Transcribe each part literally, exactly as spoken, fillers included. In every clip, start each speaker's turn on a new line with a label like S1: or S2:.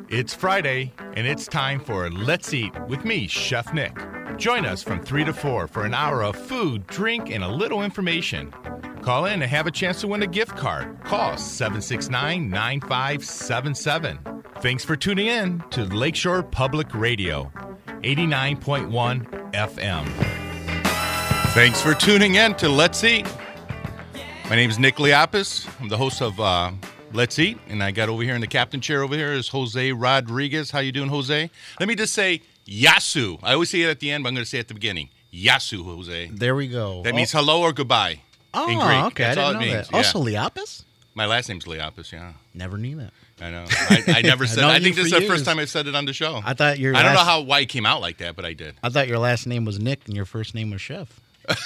S1: It's Friday, and it's time for Let's Eat with me, Chef Nick. Join us from three to four for an hour of food, drink, and a little information. Call in and have a chance to win a gift card. Call seven six nine, nine five seven seven. Thanks for tuning in to Lakeshore Public Radio, eighty-nine point one F M. Thanks for tuning in to Let's Eat. My name is Nick Liapis. I'm the host of uh, Let's Eat, and I got over here in the captain chair over here is Jose Rodriguez. How you doing, Jose? Let me just say Yasu. I always say it at the end, but I'm going to say it at the beginning. Yasu, Jose.
S2: There we go.
S1: That
S2: oh.
S1: means hello or goodbye.
S2: Oh,
S1: in Greek.
S2: okay.
S1: That's
S2: I
S1: all
S2: didn't
S1: it
S2: know
S1: means.
S2: that. Also, Liapis?
S1: My last name's Liapis, yeah.
S2: Never knew that.
S1: I know. I, I never said.
S2: I
S1: I think this is the
S2: years.
S1: first time I've said it on the show.
S2: I thought your.
S1: I don't
S2: last,
S1: know how why it came out like that, but I did.
S2: I thought your last name was Nick and your first name was Chef.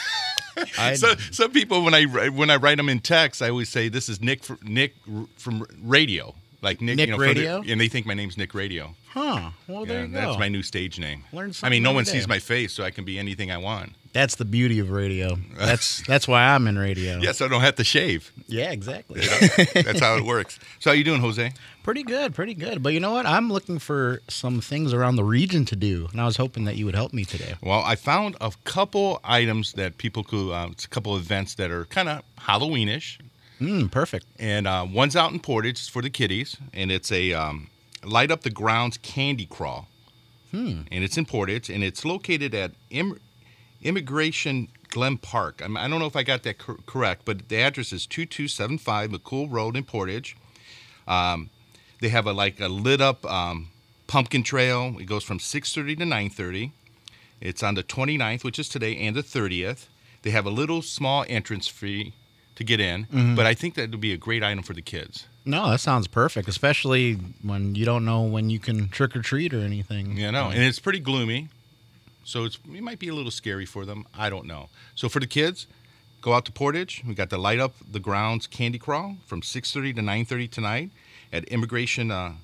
S1: so some people when I when I write them in text, I always say this is Nick for, Nick from radio, like Nick,
S2: Nick
S1: you know,
S2: Radio,
S1: the, and they think my name's Nick Radio.
S2: Huh? Well, there
S1: yeah,
S2: you go.
S1: That's my new stage name.
S2: Learn something
S1: I mean, no one
S2: day.
S1: sees my face, so I can be anything I want.
S2: That's the beauty of radio. That's that's why I'm in radio.
S1: Yes, yeah, so I don't have to shave.
S2: Yeah, exactly.
S1: That's how it works. So how you doing, Jose?
S2: Pretty good, pretty good. But you know what? I'm looking for some things around the region to do, and I was hoping that you would help me today.
S1: Well, I found a couple items that people could, uh, it's a couple events that are kind of Halloweenish.
S2: Mm, perfect.
S1: And uh, one's out in Portage, it's for the kiddies, and it's a um, Light Up the Grounds Candy Crawl.
S2: Hmm.
S1: And it's in Portage, and it's located at Im- Immigration Glen Park. I, mean, I don't know if I got that cor- correct, but the address is two two seven five McCool Road in Portage. Um, they have a like a lit up um, pumpkin trail. It goes from six thirty to nine thirty. It's on the twenty-ninth, which is today, and the thirtieth. They have a little small entrance fee to get in, mm-hmm. but I think that would be a great item for the kids.
S2: No, that sounds perfect, especially when you don't know when you can trick or treat or anything.
S1: Yeah, no, and it's pretty gloomy, so it's it might be a little scary for them. I don't know. So for the kids, go out to Portage. We got the Light Up the Grounds Candy Crawl from six thirty to nine thirty tonight at Immigration uh,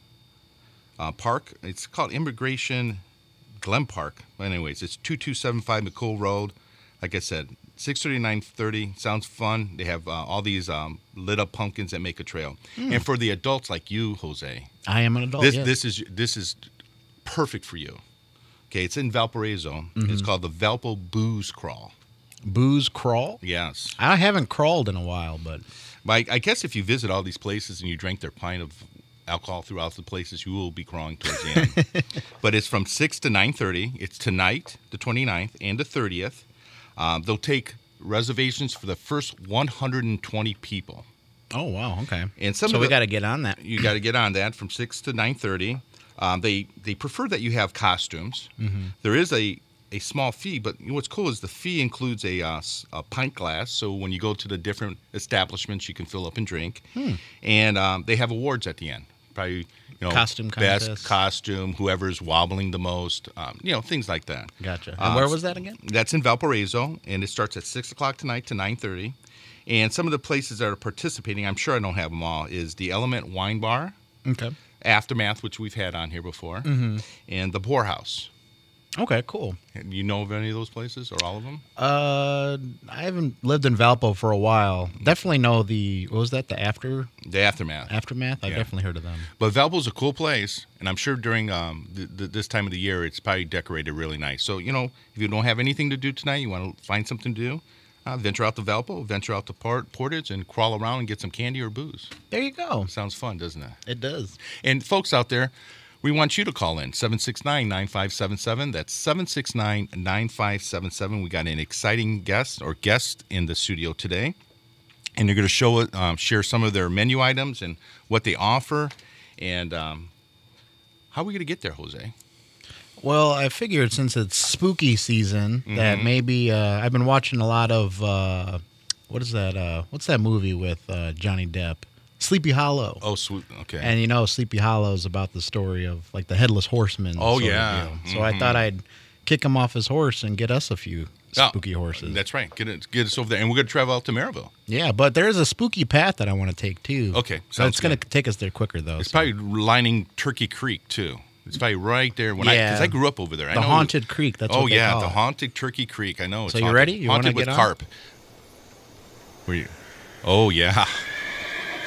S1: uh, Park. It's called Immigration Glen Park. But anyways, it's two two seven five McCool Road. Like I said, six thirty to nine thirty. Sounds fun. They have uh, all these um, lit up pumpkins that make a trail. Mm. And for the adults like you, Jose.
S2: I am an adult,
S1: This,
S2: yes.
S1: this is this is perfect for you. Okay, it's in Valparaiso. Mm-hmm. It's called the Valpo Booze Crawl.
S2: Booze Crawl?
S1: Yes.
S2: I haven't crawled in a while, but...
S1: I, I guess if you visit all these places and you drink their pint of alcohol throughout the places, you will be crawling towards the end. But it's from six to nine thirty. It's tonight, the twenty-ninth, and the thirtieth. Um, they'll take reservations for the first one hundred twenty people.
S2: Oh, wow, okay.
S1: And some
S2: so
S1: of
S2: we
S1: the,
S2: got to get on that.
S1: You got to get on that from six to nine thirty. Um, they, they prefer that you have costumes. Mm-hmm. There is a, a small fee, but what's cool is the fee includes a, uh, a pint glass, so when you go to the different establishments, you can fill up and drink. Hmm. And um, they have awards at the end. Probably, you know,
S2: costume
S1: best
S2: contest.
S1: costume, whoever's wobbling the most, um, you know, things like that.
S2: Gotcha. And
S1: uh,
S2: where was that again?
S1: That's in Valparaiso, and it starts at six o'clock tonight to nine thirty. And some of the places that are participating, I'm sure I don't have them all, is the Element Wine Bar,
S2: okay,
S1: Aftermath, which we've had on here before, mm-hmm. and the Poorhouse.
S2: Okay, cool.
S1: Do you know of any of those places or all of them?
S2: Uh, I haven't lived in Valpo for a while. Definitely know the, what was that, the After?
S1: The Aftermath.
S2: Aftermath? I've
S1: yeah.
S2: definitely heard of them.
S1: But Valpo's a cool place, and I'm sure during um, th- th- this time of the year, it's probably decorated really nice. So, you know, if you don't have anything to do tonight, you want to find something to do, uh, venture out to Valpo, venture out to Port- Portage, and crawl around and get some candy or booze.
S2: There you go.
S1: Sounds fun, doesn't it?
S2: It does.
S1: And folks out there, we want you to call in, seven six nine, nine five seven seven. That's seven six nine, nine five seven seven. We got an exciting guest or guest in the studio today. And they're going to show um, share some of their menu items and what they offer. And um, how are we going to get there, Jose?
S2: Well, I figured since it's spooky season mm-hmm. that maybe uh, I've been watching a lot of, uh, what is that? Uh, what's that movie with uh, Johnny Depp? Sleepy Hollow.
S1: Oh, sweet. Okay.
S2: And you know, Sleepy Hollow is about the story of like the Headless Horseman.
S1: Oh, yeah.
S2: So
S1: Mm-hmm.
S2: I thought I'd kick him off his horse and get us a few spooky
S1: oh,
S2: horses.
S1: That's right. Get it, get us over there. And we're going to travel out to Maryville.
S2: Yeah, but there's a spooky path that I want to take too.
S1: Okay.
S2: So it's going to take us there quicker though.
S1: It's
S2: so.
S1: probably lining Turkey Creek too. It's probably right there. When yeah. I, because I grew up over there.
S2: The
S1: I know
S2: Haunted Creek. That's
S1: oh
S2: what they
S1: yeah,
S2: call
S1: the
S2: it.
S1: Haunted Turkey Creek. I know. It's
S2: so you
S1: haunted.
S2: ready? You
S1: haunted
S2: want to
S1: with
S2: get on?
S1: carp. Were you? Oh yeah.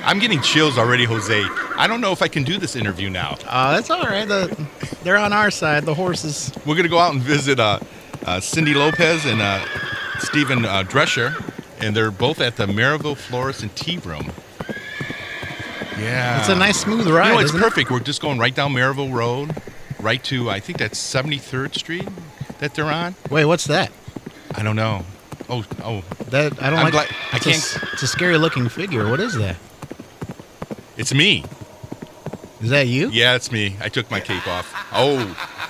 S1: I'm getting chills already, Jose. I don't know if I can do this interview now.
S2: Uh, that's all right. The, they're on our side, the horses.
S1: We're going to go out and visit uh, uh, Cindy Lopez and uh, Stephen uh, Drescher, and they're both at the Maryville Florist and Tea Room. Yeah.
S2: It's a nice, smooth ride,
S1: You know, it's
S2: isn't
S1: perfect. It? We're just going right down Maryville Road, right to, I think that's seventy-third Street that they're on.
S2: Wait, what's that?
S1: I don't know. Oh, oh.
S2: That I don't
S1: I'm
S2: like.
S1: glad- I
S2: it's,
S1: can't-
S2: a, it's a scary-looking figure. What is that?
S1: It's me.
S2: Is that you?
S1: Yeah, it's me. I took my cape off. Oh,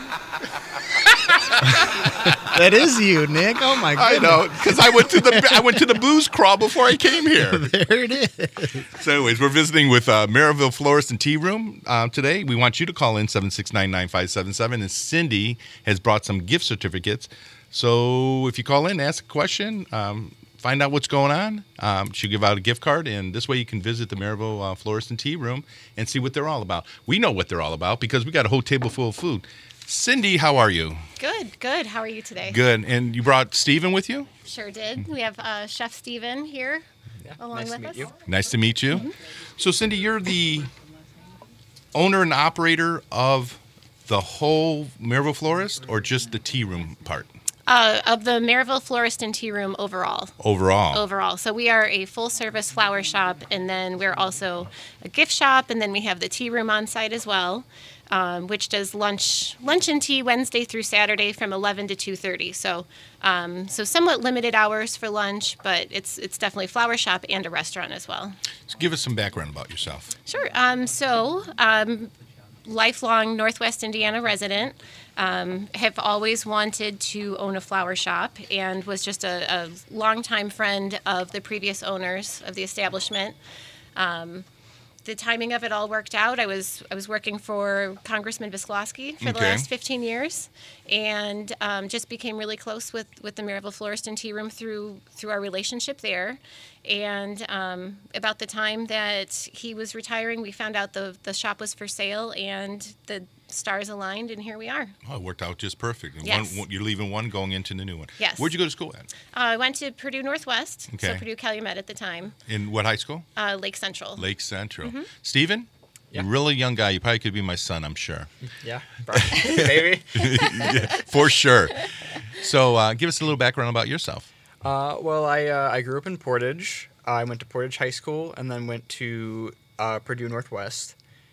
S2: That is you, Nick. Oh my
S1: I
S2: goodness.
S1: know, because I went to the I went to the booze crawl before I came here.
S2: There it is.
S1: So, anyways, we're visiting with uh, Maryville Florist and Tea Room uh, today. We want you to call in seven six nine, nine five seven seven, and Cindy has brought some gift certificates. So, if you call in, ask a question, um, find out what's going on. Um, she'll give out a gift card, and this way you can visit the Maryville uh, Florist and Tea Room and see what they're all about. We know what they're all about because we got a whole table full of food. Cindy, how are you?
S3: Good, good. How are you today?
S1: Good. And you brought Stephen with you?
S3: Sure did. We have uh, Chef Stephen here
S4: Yeah,
S3: along
S4: nice
S3: with
S4: to meet
S3: us.
S4: you.
S1: Nice to meet you. So, Cindy, you're the owner and operator of the whole Maryville Florist or just the tea room part?
S3: Uh, of the Maryville Florist and Tea Room overall.
S1: Overall.
S3: Overall. So we are a full-service flower shop, and then we're also a gift shop, and then we have the tea room on site as well, um, which does lunch, lunch and tea Wednesday through Saturday from eleven to two thirty. So, um, so somewhat limited hours for lunch, but it's it's definitely a flower shop and a restaurant as well.
S1: So give us some background about yourself.
S3: Sure. Um, so, um, lifelong Northwest Indiana resident. Um, have always wanted to own a flower shop and was just a, a longtime friend of the previous owners of the establishment. Um, the timing of it all worked out. I was I was working for Congressman Visklosky for the
S1: Okay.
S3: last fifteen years, and um, just became really close with, with the Maryville Florist and Tea Room through through our relationship there. And um, about the time that he was retiring, we found out the the shop was for sale, and the stars aligned, and here we are.
S1: Oh, it worked out just perfect. And
S3: Yes.
S1: one, you're leaving one, going into the new one.
S3: Yes.
S1: Where'd you go to school at?
S3: Uh, I went to Purdue Northwest,
S1: Okay.
S3: so Purdue Calumet at the time,
S1: In what high school?
S3: uh, Lake Central.
S1: Lake Central.
S3: Mm-hmm.
S1: Stephen?
S4: Yeah.
S1: You're a really young guy. You probably could be my son, I'm sure.
S4: Yeah, maybe.
S1: For sure. So uh, give us a little background about yourself.
S4: Uh, well, I uh, I grew up in Portage. I went to Portage High School and then went to uh, Purdue Northwest.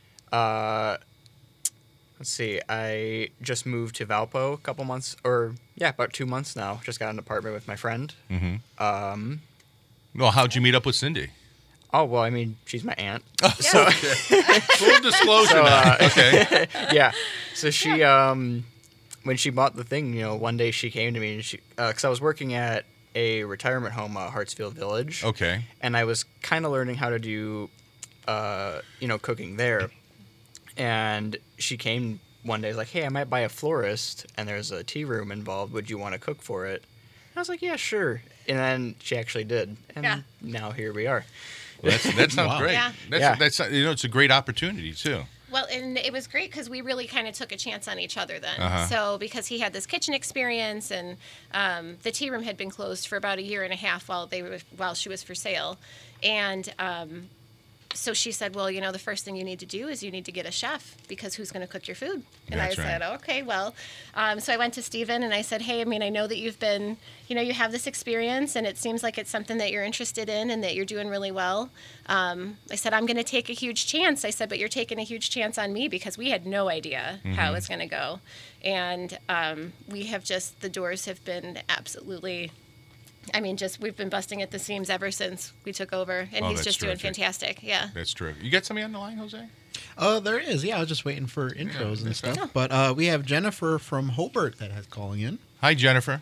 S4: Uh, let's see. I just moved to Valpo a couple months, or yeah, about two months now. Just got an apartment with my friend.
S1: Mm-hmm.
S4: Um,
S1: Well, how'd you meet up with Cindy?
S4: oh well, I mean, she's my aunt.
S1: So, full disclosure
S4: So,
S1: now.
S4: uh,
S1: Okay.
S4: Yeah. So she, um, when she bought the thing, you know, one day she came to me and she, because I was working at a retirement home, uh, Hartsfield Village.
S1: Okay.
S4: And I was kind of learning how to do, uh, you know, cooking there. And she came one day, like, hey, I might buy a florist, and there's a tea room involved. Would you want to cook for it? I was like, yeah, sure. And then she actually did. And
S3: Yeah.
S4: now here we are.
S1: Well, that's, that sounds
S2: Wow.
S1: great.
S3: Yeah.
S1: That's,
S4: Yeah.
S1: that's, you know, it's a great opportunity, too.
S3: Well, and it was great because we really kind of took a chance on each other then.
S1: Uh-huh.
S3: So because he had this kitchen experience, and um, the tea room had been closed for about a year and a half while they were while she was for sale, and um, so she said, well, you know, the first thing you need to do is you need to get a chef, because who's going to cook your food? And
S1: That's
S3: I said,
S1: right.
S3: okay, well, um, so I went to Stephen and I said, hey, I mean, I know that you've been, you know, you have this experience, and it seems like it's something that you're interested in and that you're doing really well. Um, I said, I'm going to take a huge chance. I said, but you're taking a huge chance on me, because we had no idea
S1: Mm-hmm.
S3: how it was going to go. And um, we have just, the doors have been absolutely, I mean, just, we've been busting at the seams ever since we took over, and
S1: Oh,
S3: he's
S1: that's
S3: just doing
S1: terrific.
S3: fantastic. Yeah.
S1: That's true. You got somebody on the line, Jose?
S2: Oh, there is. Yeah, I was just waiting for intros
S1: Yeah,
S2: and
S1: that's
S2: stuff.
S1: fine.
S2: But uh, we have Jennifer from Hobart that has calling in.
S1: Hi, Jennifer.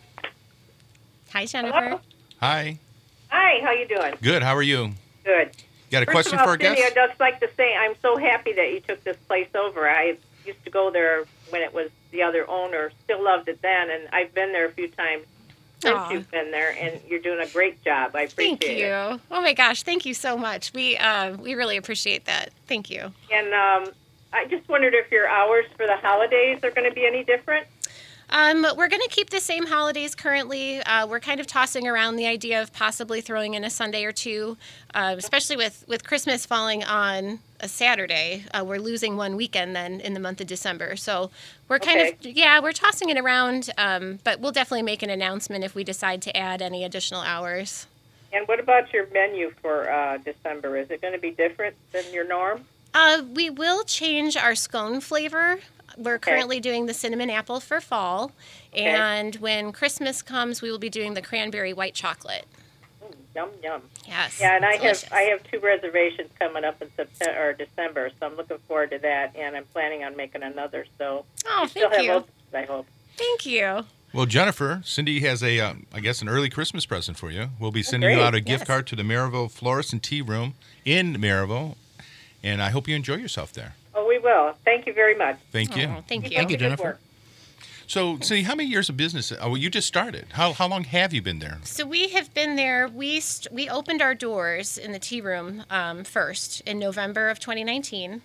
S3: Hi, Jennifer.
S1: Hi.
S5: Hi, how you doing?
S1: Good. How are you?
S5: Good.
S1: Got a
S5: First
S1: question
S5: of all,
S1: for our
S5: Cindy,
S1: guest?
S5: I'd just like to say I'm so happy that you took this place over. I used to go there when it was the other owner. Still loved it then, and I've been there a few times since
S3: Aw.
S5: you've been there, and you're doing a great job. I appreciate
S3: Thank you.
S5: it.
S3: Oh my gosh, thank you so much. We uh, we really appreciate that. Thank you.
S5: And um, I just wondered if your hours for the holidays are going to be any different.
S3: Um, we're going to keep the same holidays currently. Uh, we're kind of tossing around the idea of possibly throwing in a Sunday or two, uh, especially with, with Christmas falling on a Saturday. Uh, we're losing one weekend then in the month of December. So we're kind
S5: Okay.
S3: of, yeah, we're tossing it around, um, but we'll definitely make an announcement if we decide to add any additional hours.
S5: And what about your menu for uh, December? Is it going to be different than your norm?
S3: Uh, we will change our scone flavor. We're
S5: Okay.
S3: currently doing the cinnamon apple for fall,
S5: Okay.
S3: and when Christmas comes, we will be doing the cranberry white chocolate.
S5: Mm, yum yum.
S3: Yes.
S5: Yeah, and I
S3: delicious.
S5: have I have two reservations coming up in September or December, so I'm looking forward to that, and I'm planning on making another. So
S3: Oh,
S5: you still
S3: thank
S5: have
S3: you.
S5: options, I hope.
S3: Thank you.
S1: Well, Jennifer, Cindy has a, um, I guess, an early Christmas present for you. We'll be sending you
S5: great.
S1: out a gift
S3: Yes.
S1: card to the Maryville Florist and Tea Room in Maryville, and I hope you enjoy yourself there.
S5: Oh, we will. Thank you very much.
S1: Thank you.
S3: Oh, thank
S5: Keep
S3: you.
S5: up
S2: Thank you,
S5: the good
S2: Jennifer.
S5: work.
S1: So, Cindy, how many years of business? Oh, well, you just started. How how long have you been there?
S3: So we have been there. We st- we opened our doors in the tea room um, first in November of twenty nineteen.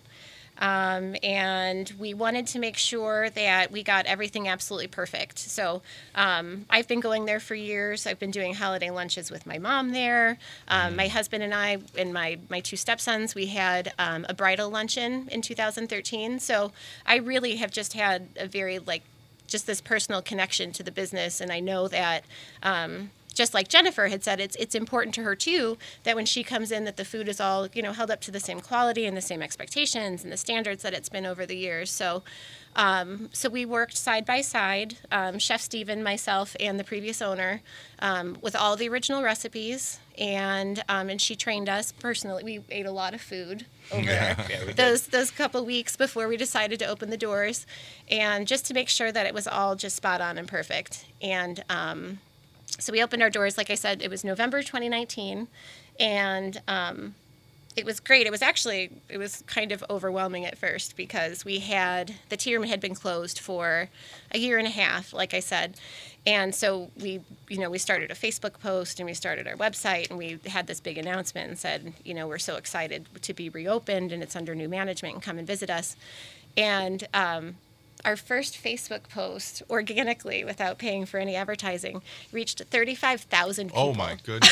S3: Um, and we wanted to make sure that we got everything absolutely perfect. So um, I've been going there for years. I've been doing holiday lunches with my mom there. Um, My husband and I and my, my two stepsons, we had um, a bridal luncheon in two thousand thirteen. So I really have just had a very, like, just this personal connection to the business. And I know that um, just like Jennifer had said, it's it's important to her too that when she comes in that the food is all, you know, held up to the same quality and the same expectations and the standards that it's been over the years. So um, so we worked side by side, um, Chef Steven, myself, and the previous owner, um, with all the original recipes, and um, and she trained us personally. We ate a lot of food over
S1: Yeah.
S4: Yeah, we did.
S3: those those couple weeks before we decided to open the doors, and just to make sure that it was all just spot on and perfect. And um, so we opened our doors, like I said, it was November twenty nineteen, and um, it was great. It was actually, it was kind of overwhelming at first because we had, the tea room had been closed for a year and a half, like I said. And so we, you know, we started a Facebook post and we started our website and we had this big announcement and said, you know, we're so excited to be reopened and it's under new management and come and visit us. And um, our first Facebook post, organically, without paying for any advertising, reached thirty-five thousand people.
S1: Oh, my goodness.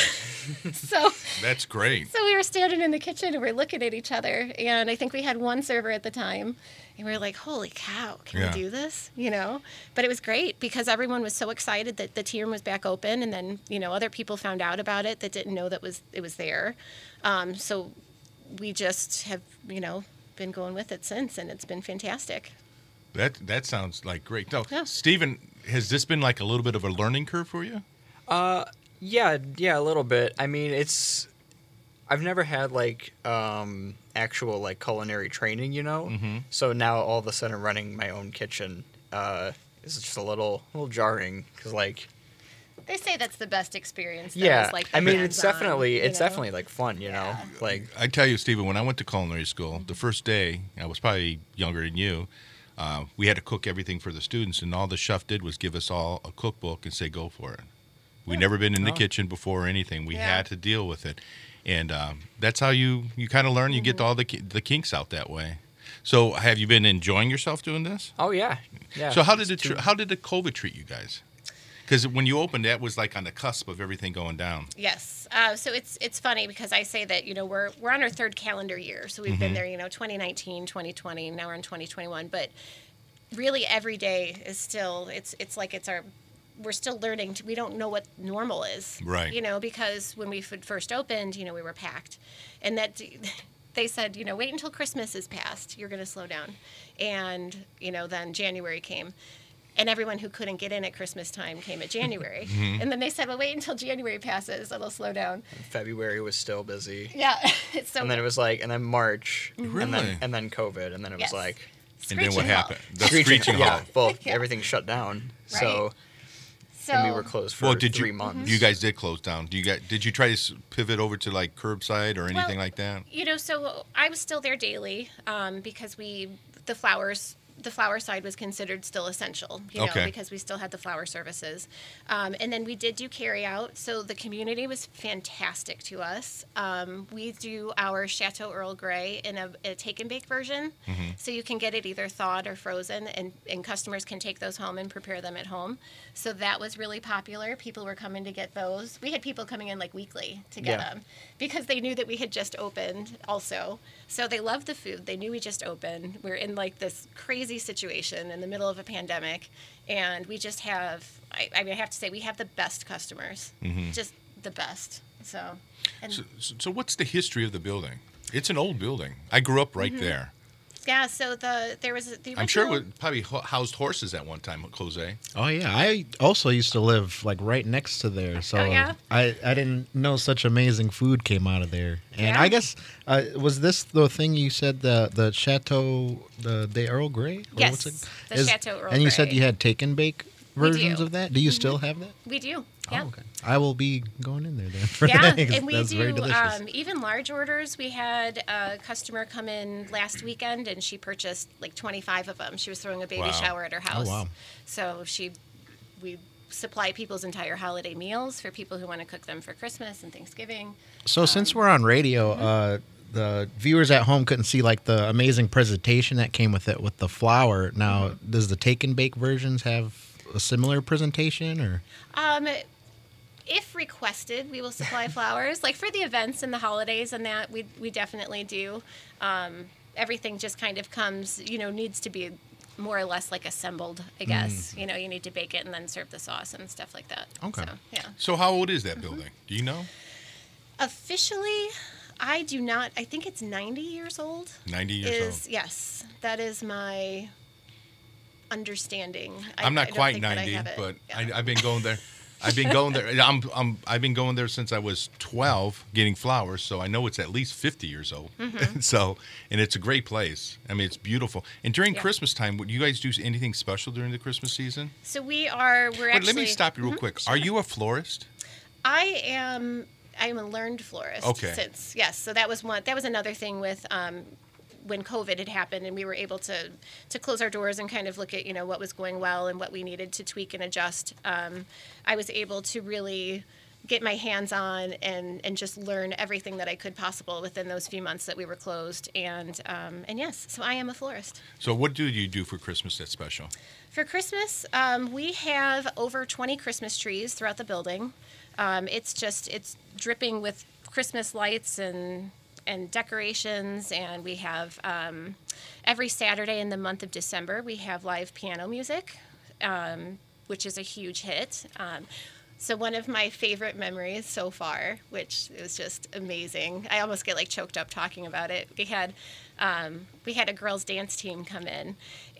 S3: So,
S1: That's great.
S3: so we were standing in the kitchen and we're looking at each other, and I think we had one server at the time, and we were like, "Holy cow, can
S1: Yeah.
S3: we do this?" You know. But it was great because everyone was so excited that the tea room was back open, and then you know other people found out about it that didn't know that was it was there. Um, so we just have you know been going with it since, and it's been fantastic.
S1: That that sounds like great. No,
S3: Yeah.
S1: Stephen, has this been like a little bit of a learning curve for you?
S4: Uh, yeah, yeah, a little bit. I mean, it's I've never had like um actual like culinary training, you know.
S1: Mm-hmm.
S4: So now all of a sudden running my own kitchen uh is just a little little jarring because like
S3: They say that's the best experience. Though,
S4: yeah,
S3: is like
S4: I
S3: the
S4: mean it's
S3: hands-on,
S4: definitely
S3: you
S4: it's
S3: know?
S4: definitely like fun, you know. Like
S1: I tell you, Stephen, when I went to culinary school, the first day, I was probably younger than you, uh, we had to cook everything for the students, and all the chef did was give us all a cookbook and say, go for it. We never been in the
S4: Oh.
S1: kitchen before or anything. We
S3: Yeah.
S1: had to deal with it. And um, that's how you, you kind of learn. You get all the ki- the kinks out that way. So have you been enjoying yourself doing this?
S4: oh yeah, yeah.
S1: So how did it
S4: It's too-
S1: tr- how did the COVID treat you guys? Because when you opened, that was like on the cusp of everything going down.
S3: Yes. Uh, so it's it's funny because I say that, you know, we're we're on our third calendar year. So we've been there, you know, twenty nineteen, twenty twenty, now we're in twenty twenty-one. But really every day is still, it's it's like it's our, we're still learning. To, we don't know what normal is.
S1: Right.
S3: You know, because when we f- first opened, you know, we were packed. And that they said, you know, wait until Christmas is past. You're going to slow down. And, you know, then January came. And everyone who couldn't get in at Christmas time came at January. And then they said, well, wait until January passes. It'll slow down.
S4: February was still busy.
S3: Yeah. It's so
S4: And then it was like, and then March, and
S1: Really?
S4: then and then COVID, and then it
S3: Yes.
S4: was like
S1: And then what
S3: screeching
S1: happened?
S3: halt.
S1: The screeching
S4: yeah,
S1: halt.
S4: well,
S3: Yeah.
S4: everything shut down.
S3: Right.
S4: So
S3: So,
S4: and we were closed for
S1: Well, did
S4: three
S1: you
S4: months.
S1: you guys did close down? Do you guys did you try to s- pivot over to like curbside or anything
S3: Well,
S1: like that?
S3: You know, so I was still there daily um, because we, the flowers the flower side was considered still essential, you know,
S1: Okay.
S3: because we still had the flower services. Um, and then we did do carry out. So the community was fantastic to us. Um, we do our Chateau Earl Grey in a, a take and bake version.
S1: Mm-hmm.
S3: So you can get it either thawed or frozen, and, and customers can take those home and prepare them at home. So that was really popular. People were coming to get those. We had people coming in like weekly to get
S4: Yeah.
S3: them because they knew that we had just opened also. So they loved the food. They knew we just opened. We're in like this crazy situation in the middle of a pandemic, and we just have, I, I mean, I have to say, we have the best customers, just the best. So, and
S1: So, so what's the history of the building? It's an old building. I grew up right there.
S3: yeah, so the there was the
S1: I'm sure it
S3: original-
S1: would probably ho- housed horses at one time, Jose.
S2: Oh yeah, I also used to live like right next to there, so
S3: Oh, yeah?
S2: I I didn't know such amazing food came out of there. And
S3: Yeah.
S2: I guess uh, was this the thing you said, the the Chateau the the Earl Grey? Or
S3: Yes, the Chateau Earl
S2: And you said
S3: Grey.
S2: you had take and bake
S3: We
S2: versions
S3: do.
S2: of that. Do you still have that?
S3: we do. Yeah.
S2: Oh, okay. I will be going in there then. For
S3: Yeah,
S2: that, 'cause
S3: and we
S2: that's very
S3: do
S2: delicious.
S3: um, even large orders. We had a customer come in last weekend, and she purchased like twenty-five of them. She was throwing a baby
S1: Wow.
S3: shower at her house.
S2: wow.
S3: So she, we supply people's entire holiday meals for people who want to cook them for Christmas and Thanksgiving.
S2: So since we're on radio, uh, the viewers at home couldn't see like the amazing presentation that came with it with the flour. Now, does the take and bake versions have a similar presentation or?
S3: Um, if requested, we will supply flowers. Like for the events and the holidays and that, we we definitely do. Um, everything just kind of comes, you know, needs to be more or less like assembled, I guess. You know, you need to bake it and then serve the sauce and stuff like that.
S2: Okay.
S3: So, yeah.
S1: So how old is that building? Do you know?
S3: Officially, I do not. I think it's ninety years old.
S1: ninety years
S3: Is
S1: old.
S3: yes, that is my understanding. I-
S1: I'm
S3: I
S1: not
S3: don't
S1: quite
S3: think that I
S1: ninety,
S3: have it.
S1: but
S3: Yeah.
S1: I, I've been going there. I've been going there. I'm, I'm, I've been going there since I was twelve, getting flowers. So I know it's at least fifty years old. so, and it's a great place. I mean, it's beautiful. And during
S3: Yeah.
S1: Christmas time, would you guys do anything special during the Christmas season?
S3: So we are. We're
S1: Wait,
S3: actually.
S1: let me stop you real quick. Are you a florist?
S3: I am. I am a learned florist.
S1: Okay.
S3: Since yes, so that was one. That was another thing with um, when COVID had happened, and we were able to to close our doors and kind of look at you know what was going well and what we needed to tweak and adjust. Um, I was able to really get my hands on and and just learn everything that I could possible within those few months that we were closed. And um, and yes, so I am a florist.
S1: So what do you do for Christmas that's special?
S3: For Christmas, um, we have over twenty Christmas trees throughout the building. Um, it's just it's dripping with Christmas lights and and decorations, and we have um, every Saturday in the month of December we have live piano music, um, which is a huge hit. Um, so one of my favorite memories so far, which was just amazing, I almost get like choked up talking about it. We had um, we had a girls' dance team come in,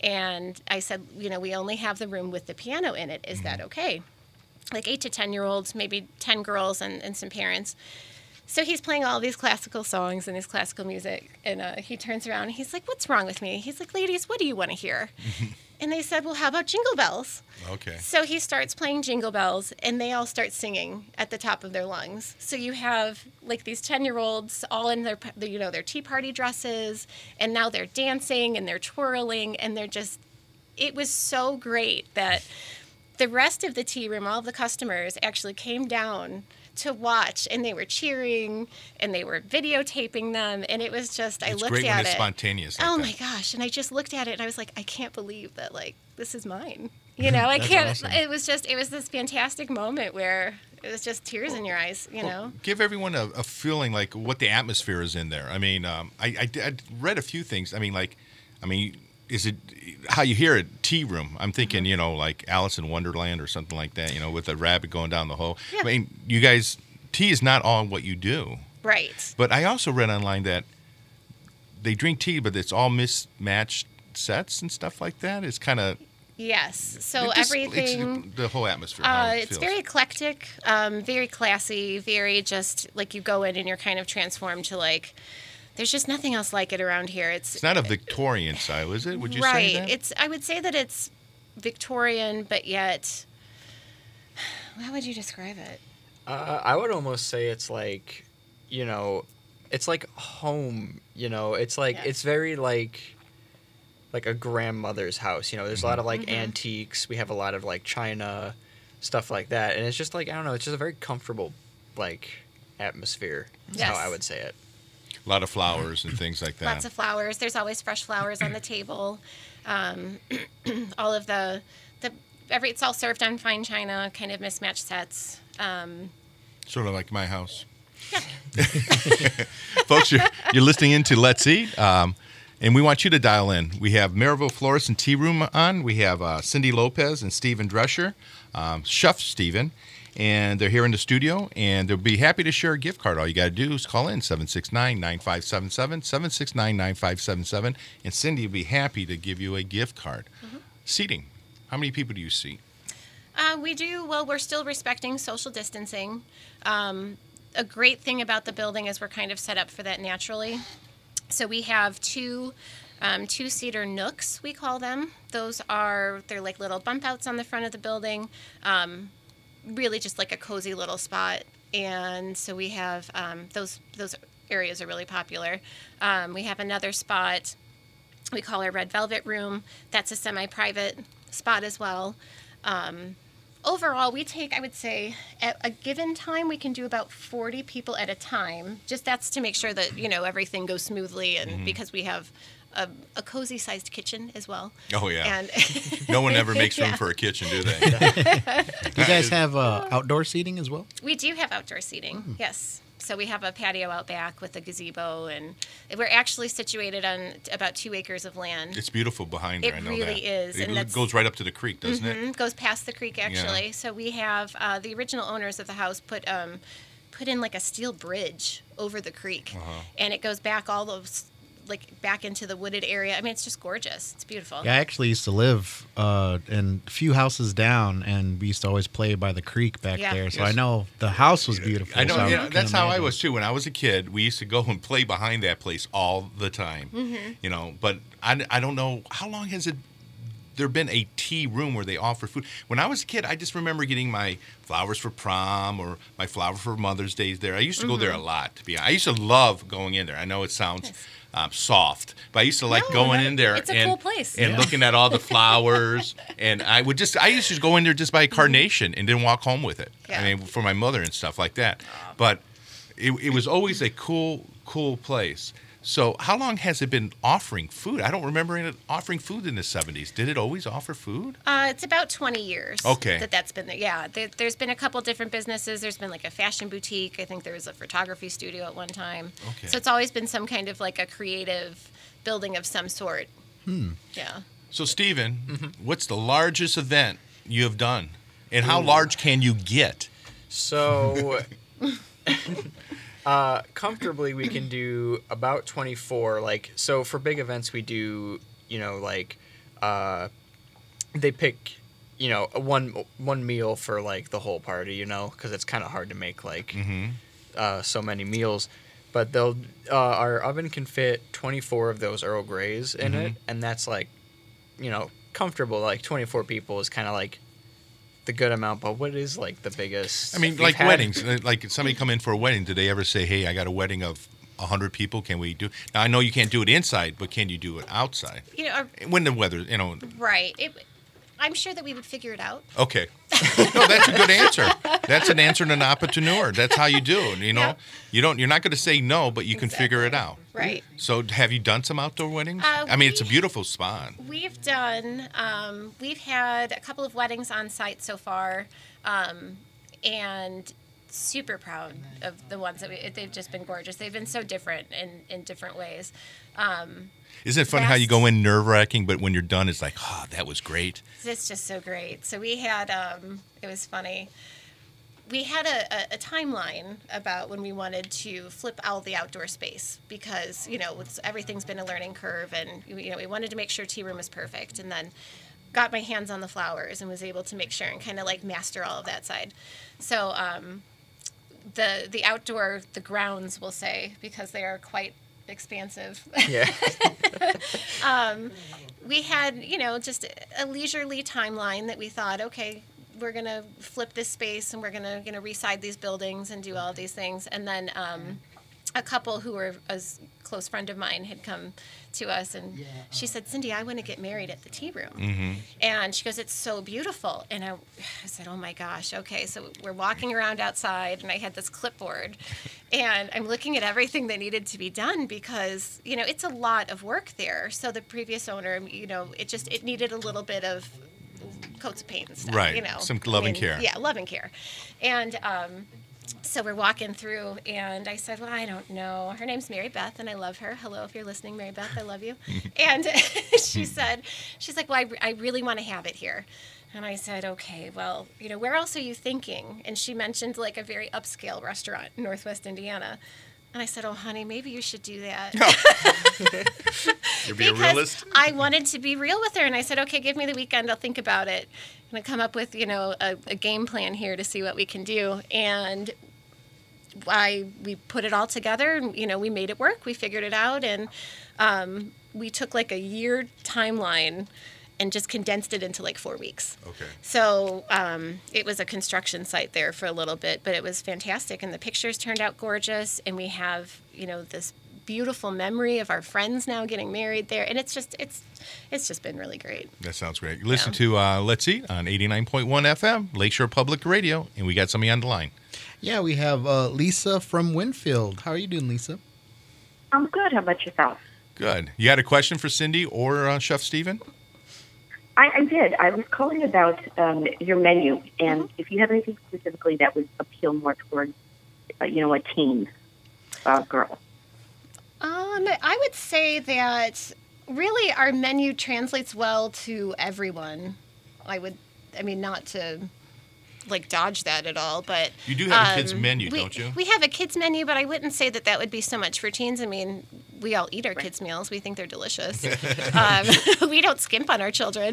S3: and I said, you know, we only have the room with the piano in it. Is that okay? Like eight to ten year olds, maybe ten girls and, and some parents. So he's playing all these classical songs and his classical music, and uh, he turns around and he's like, "What's wrong with me?" He's like, "Ladies, what do you want to hear?" And they said, "Well, how about Jingle Bells?"
S1: Okay.
S3: So he starts playing Jingle Bells, and they all start singing at the top of their lungs. So you have like these ten-year-olds all in their, you know, their tea party dresses, and now they're dancing and they're twirling, and they're just. It was so great that the rest of the tea room, all of the customers, actually came down to watch, and they were cheering, and they were videotaping them, and it was just. I
S1: It's
S3: looked
S1: great
S3: at
S1: when it's
S3: it.
S1: spontaneous like
S3: oh
S1: that.
S3: my gosh! And I just looked at it, and I was like, I can't believe that. Like, this is mine. You know, I
S2: That's
S3: can't.
S2: awesome.
S3: It was just. It was this fantastic moment where it was just tears in your eyes. You know.
S1: Give everyone a, a feeling like what the atmosphere is in there. I mean, um, I, I, I read a few things. I mean, like, I mean, is it how you hear it? Tea room. I'm thinking, you know, like Alice in Wonderland or something like that. You know, with a rabbit going down the hole.
S3: Yeah.
S1: I mean, you guys, tea is not all what you do.
S3: Right.
S1: But I also read online that they drink tea, but it's all mismatched sets and stuff like that. It's kind of
S3: Yes. So
S1: it just-
S3: everything.
S1: It's the whole atmosphere. how
S3: Uh,
S1: it
S3: it's
S1: feels.
S3: very eclectic, um, very classy, very just like you go in and you're kind of transformed to like. There's just nothing else like it around here. It's,
S1: It's not a Victorian style, is it? Would you
S3: right.
S1: say that?
S3: It's. I would say that it's Victorian, but yet. How would you describe it?
S4: Uh, I would almost say it's like, you know, it's like home. You know, it's like
S3: Yeah.
S4: it's very like, like a grandmother's house. You know, there's a lot of like antiques. We have a lot of like china, stuff like that, and it's just like I don't know. It's just a very comfortable like atmosphere. Is
S3: Yes.
S4: how I would say it.
S1: A lot of flowers and things like that.
S3: Lots of flowers. There's always fresh flowers on the table. Um, all of the the every it's all served on fine china, kind of mismatched sets. Um,
S1: Sort of like my house. Folks, you're, you're listening in to Let's Eat, um, and we want you to dial in. We have Maryville Florist and Tea Room on. We have uh, Cindy Lopez and Stephen Drescher, um, Chef Stephen, and they're here in the studio, and they'll be happy to share a gift card. All you got to do is call in seven six nine, nine five seven seven, seven six nine, nine five seven seven, and Cindy will be happy to give you a gift card. Mm-hmm. Seating. How many people do you seat?
S3: Uh, we do, well, we're still respecting social distancing. Um, a great thing about the building is we're kind of set up for that naturally. So we have two um, two-seater nooks, we call them. Those are, they're like little bump outs on the front of the building. Um, really just like a cozy little spot. And so we have, um, those, those areas are really popular. Um, we have another spot we call our Red Velvet Room. That's a semi-private spot as well. Um, overall, we take, I would say, at a given time, we can do about forty people at a time. Just that's to make sure that, you know, everything goes smoothly, and mm-hmm. because we have a, a cozy-sized kitchen as well.
S1: Oh, yeah.
S3: And
S1: no one ever makes room
S3: yeah.
S1: for a kitchen, do they?
S2: Do you guys have uh, outdoor seating as well?
S3: We do have outdoor seating, mm. yes. So we have a patio out back with a gazebo, and we're actually situated on about two acres of land.
S1: It's beautiful behind there,
S3: it
S1: I know
S3: really
S1: that.
S3: is.
S1: It
S3: and that's,
S1: goes right up to the creek, doesn't
S3: mm-hmm,
S1: it?
S3: Goes past the creek, actually.
S1: Yeah.
S3: So we have, uh, the original owners of the house put um, put in like a steel bridge over the creek,
S1: uh-huh.
S3: and it goes back all those, like back into the wooded area. I mean, it's just gorgeous. It's beautiful.
S2: Yeah, I actually used to live uh, in a few houses down, and we used to always play by the creek back
S3: Yeah.
S2: there. So
S1: Yes.
S2: I know the house was beautiful.
S1: I know,
S2: so
S1: yeah,
S2: can
S1: that's how I
S2: imagine.
S1: was too. When I was a kid, we used to go and play behind that place all the time.
S3: Mm-hmm.
S1: You know, but I, I don't know, how long has it there been a tea room where they offer food? When I was a kid, I just remember getting my flowers for prom or my flower for Mother's Day there. I used to
S3: Mm-hmm.
S1: go there a lot, to be honest. I used to love going in there. I know it sounds
S3: Yes.
S1: um, soft, but I used to like
S3: No,
S1: going
S3: no,
S1: in there
S3: it's a
S1: and,
S3: cool place.
S1: and
S3: Yeah.
S1: looking at all the flowers. And I would just, I used to go in there just buy a carnation and then walk home with it.
S3: Yeah.
S1: I mean, for my mother and stuff like that. But it, it was always a cool, cool place. So how long has it been offering food? I don't remember it offering food in the seventies. Did it always offer food?
S3: Uh, it's about twenty years
S1: Okay.
S3: that that's been there. Yeah, there, there's been a couple different businesses. There's been like a fashion boutique. I think there was a photography studio at one time.
S1: Okay.
S3: So it's always been some kind of like a creative building of some sort.
S2: Hmm.
S3: Yeah.
S1: So, Stephen, what's the largest event you have done? And how large can you get?
S4: So, uh, comfortably, we can do about twenty-four. Like, so for big events, we do, you know, like, uh, they pick, you know, one one meal for like the whole party, you know, because it's kind of hard to make like
S1: Mm-hmm.
S4: uh, so many meals. But they'll uh, our oven can fit twenty-four of those Earl Greys in
S1: Mhm.
S4: it, and that's like, you know, comfortable. Like twenty-four people is kind of like the good amount. But what is like the biggest?
S1: I mean,
S4: we've
S1: like
S4: had-
S1: weddings. uh, Like if somebody come in for a wedding, did they ever say, "Hey, I got a wedding of one hundred people. Can we do?" Now I know you can't do it inside, but can you do it outside
S3: You know, our,
S1: when the weather? You know.
S3: right. It, I'm sure that we would figure it out.
S1: Okay. No, that's a good answer. That's an answer to an entrepreneur. That's how you do it. You know,
S3: Yep.
S1: you don't. You're not going to say no, but you can figure it
S3: Exactly.
S1: out.
S3: Right.
S1: So, have you done some outdoor weddings?
S3: Uh,
S1: I mean, it's a
S3: we-
S1: beautiful spot.
S3: We've done, um, we've had a couple of weddings on site so far, um, and super proud of the ones that we, they've just been gorgeous. They've been so different in, in different ways. Um,
S1: Isn't it funny how you
S3: Best-
S1: go in nerve wracking, but when you're done, it's like, oh, that was great.
S3: it's just so great. So we had, um, it was funny. We had a, a, a timeline about when we wanted to flip all the outdoor space because, you know, it's, everything's been a learning curve, and, you know, we wanted to make sure tea room was perfect, and then got my hands on the flowers and was able to make sure and kind of like master all of that side. So um, the the outdoor, the grounds, we'll say, because they are quite expansive.
S4: Yeah.
S3: um, we had, you know, just a leisurely timeline that we thought, okay, we're going to flip this space and we're going to, you know, reside these buildings and do all of these things. And then um, a couple who were a s- close friend of mine had come to us, and she said, Cindy, I want to get married at the tea room.
S1: Mm-hmm.
S3: And she goes, it's so beautiful. And I, I said, oh my gosh, okay. So we're walking around outside, and I had this clipboard, and I'm looking at everything that needed to be done because, you know, it's a lot of work there. So the previous owner, you know, it just, it needed a little bit of coats of paint and stuff,
S1: Right.
S3: you know.
S1: Some love and care.
S3: Yeah, love and care. And, um, so we're walking through, and I said, well, I don't know. Her name's Mary Beth, and I love her. Hello, if you're listening, Mary Beth, I love you. And she said, she's like, well, I, I really want to have it here. And I said, okay, well, you know, where else are you thinking? And she mentioned like a very upscale restaurant in Northwest Indiana. And I said, oh, honey, maybe you should do that.
S1: You're being a
S3: Because
S1: realist.
S3: I wanted to be real with her, and I said, okay, give me the weekend. I'll think about it. I'm going to come up with, you know, a, a game plan here to see what we can do. And I we put it all together, and, you know, we made it work. We figured it out, and um, we took like a year timeline and just condensed it into like four weeks.
S1: Okay.
S3: So um, it was a construction site there for a little bit, but it was fantastic, and the pictures turned out gorgeous, and we have, you know, this beautiful memory of our friends now getting married there, and it's just it's it's just been really great.
S1: That sounds great. You listen
S3: Yeah.
S1: to uh, Let's Eat on eighty-nine point one F M, Lakeshore Public Radio, and we got somebody on the line.
S2: Yeah, we have uh, Lisa from Winfield. How are you doing, Lisa?
S6: I'm good. How about yourself?
S1: Good. You had a question for Cindy or uh, Chef Steven?
S6: I, I did. I was calling about um, your menu, and if you have anything specifically that would appeal more towards, uh, you know, a teen uh, girl.
S3: Um, I would say that really our menu translates well to everyone. I would, I mean, not to like dodge that at all, but
S1: You do have a kids
S3: um,
S1: menu,
S3: we,
S1: don't you?
S3: We have a kids menu, but I wouldn't say that that would be so much for teens. I mean, we all eat our kids' meals. We think they're delicious. um, we don't skimp on our children.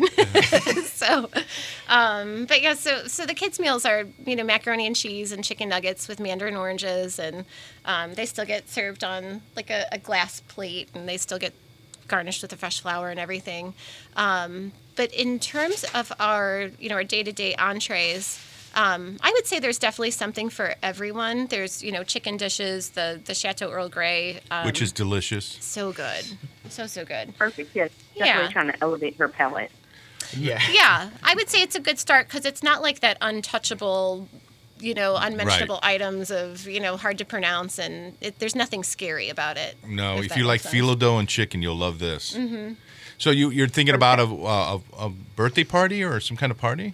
S3: so, um, but yeah, so so the kids' meals are, you know, macaroni and cheese and chicken nuggets with mandarin oranges, and um, they still get served on like a, a glass plate, and they still get garnished with the fresh flour and everything. Um, but in terms of our, you know, our day-to-day entrees, Um, I would say there's definitely something for everyone. There's, you know, chicken dishes, the the Chateau Earl Grey, um,
S1: Which is delicious.
S3: so good, so so good.
S6: Perfect. Yes. Definitely
S3: Yeah.
S6: trying to elevate her palate.
S4: Yeah.
S3: Yeah, I would say it's a good start because it's not like that untouchable, you know, unmentionable items of, you know, hard to pronounce, and it, there's nothing scary about it.
S1: No, if
S3: that
S1: you like
S3: makes sense.
S1: phyllo dough and chicken, you'll love this. Mm-hmm. So you, you're thinking about a, a, a birthday party or some kind of party?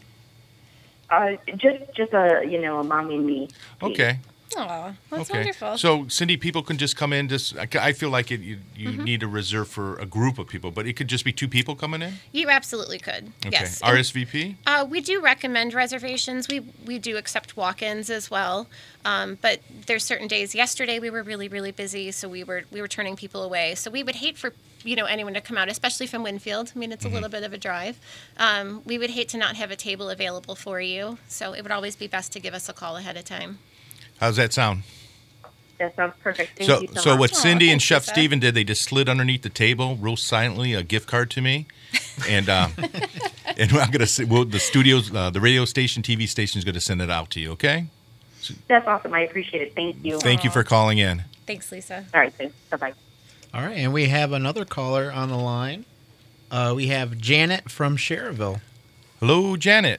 S6: Uh, just, just a, you know, a mommy and me.
S1: Okay.
S3: Aw, that's
S1: okay.
S3: wonderful.
S1: So, Cindy, people can just come in. Just I I feel like it. You, you
S3: Mm-hmm.
S1: need to reserve for a group of people, but it could just be two people coming in.
S3: You absolutely could.
S1: Okay.
S3: Yes.
S1: R S V P.
S3: Uh, we do recommend reservations. We we do accept walk-ins as well, um, but there's certain days. Yesterday we were really really busy, so we were we were turning people away. So we would hate for you know anyone to come out, especially from Winfield. I mean, it's a little bit of a drive. Um, we would hate to not have a table available for you. So it would always be best to give us a call ahead of time.
S1: How's that sound?
S6: That sounds perfect. Thank
S1: So,
S6: you so,
S1: so
S6: much.
S1: what Cindy and
S3: thanks,
S1: Chef
S3: Lisa.
S1: Steven did, they just slid underneath the table, real silently, a gift card to me, and uh, and I'm gonna say, well, the studios, uh, the radio station, T V station is gonna send it out to you. Okay.
S6: That's awesome. I appreciate it. Thank you.
S1: Thank you for calling in.
S3: Thanks, Lisa.
S6: All right. Thanks. Bye-bye.
S2: All right, and we have another caller on the line. Uh, we have Janet from Cherville.
S1: Hello, Janet.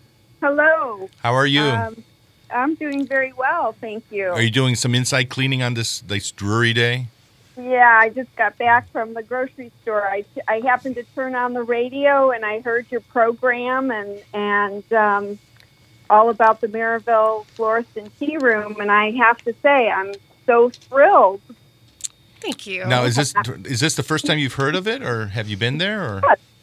S7: Hello.
S1: How are you?
S7: Um, I'm doing very well, thank you.
S1: Are you doing some inside cleaning on this this dreary day?
S7: Yeah, I just got back from the grocery store. I, I happened to turn on the radio, and I heard your program and and um, all about the Maryville Florist and Tea Room, and I have to say I'm so thrilled.
S3: Thank you.
S1: Now, is this is this the first time you've heard of it, or have you been there? Or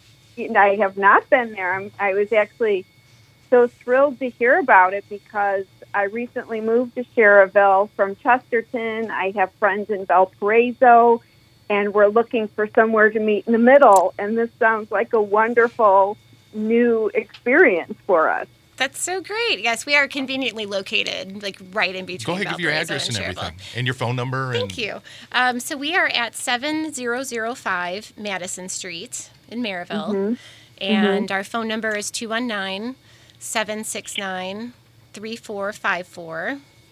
S7: I have not been there. I'm, I was actually so thrilled to hear about it because I recently moved to Cherville from Chesterton. I have friends in Valparaiso, and we're looking for somewhere to meet in the middle. And this sounds like a wonderful new experience for us.
S3: That's so great. Yes, we are conveniently located, like right in between.
S1: go ahead, give your
S3: Valparaiso
S1: address and
S3: Cherville.
S1: everything, and your phone number.
S3: Thank
S1: and,
S3: you. Um, so we are at seven thousand five Madison Street in Maryville, and our phone number is two one nine, seven six nine, three four five four.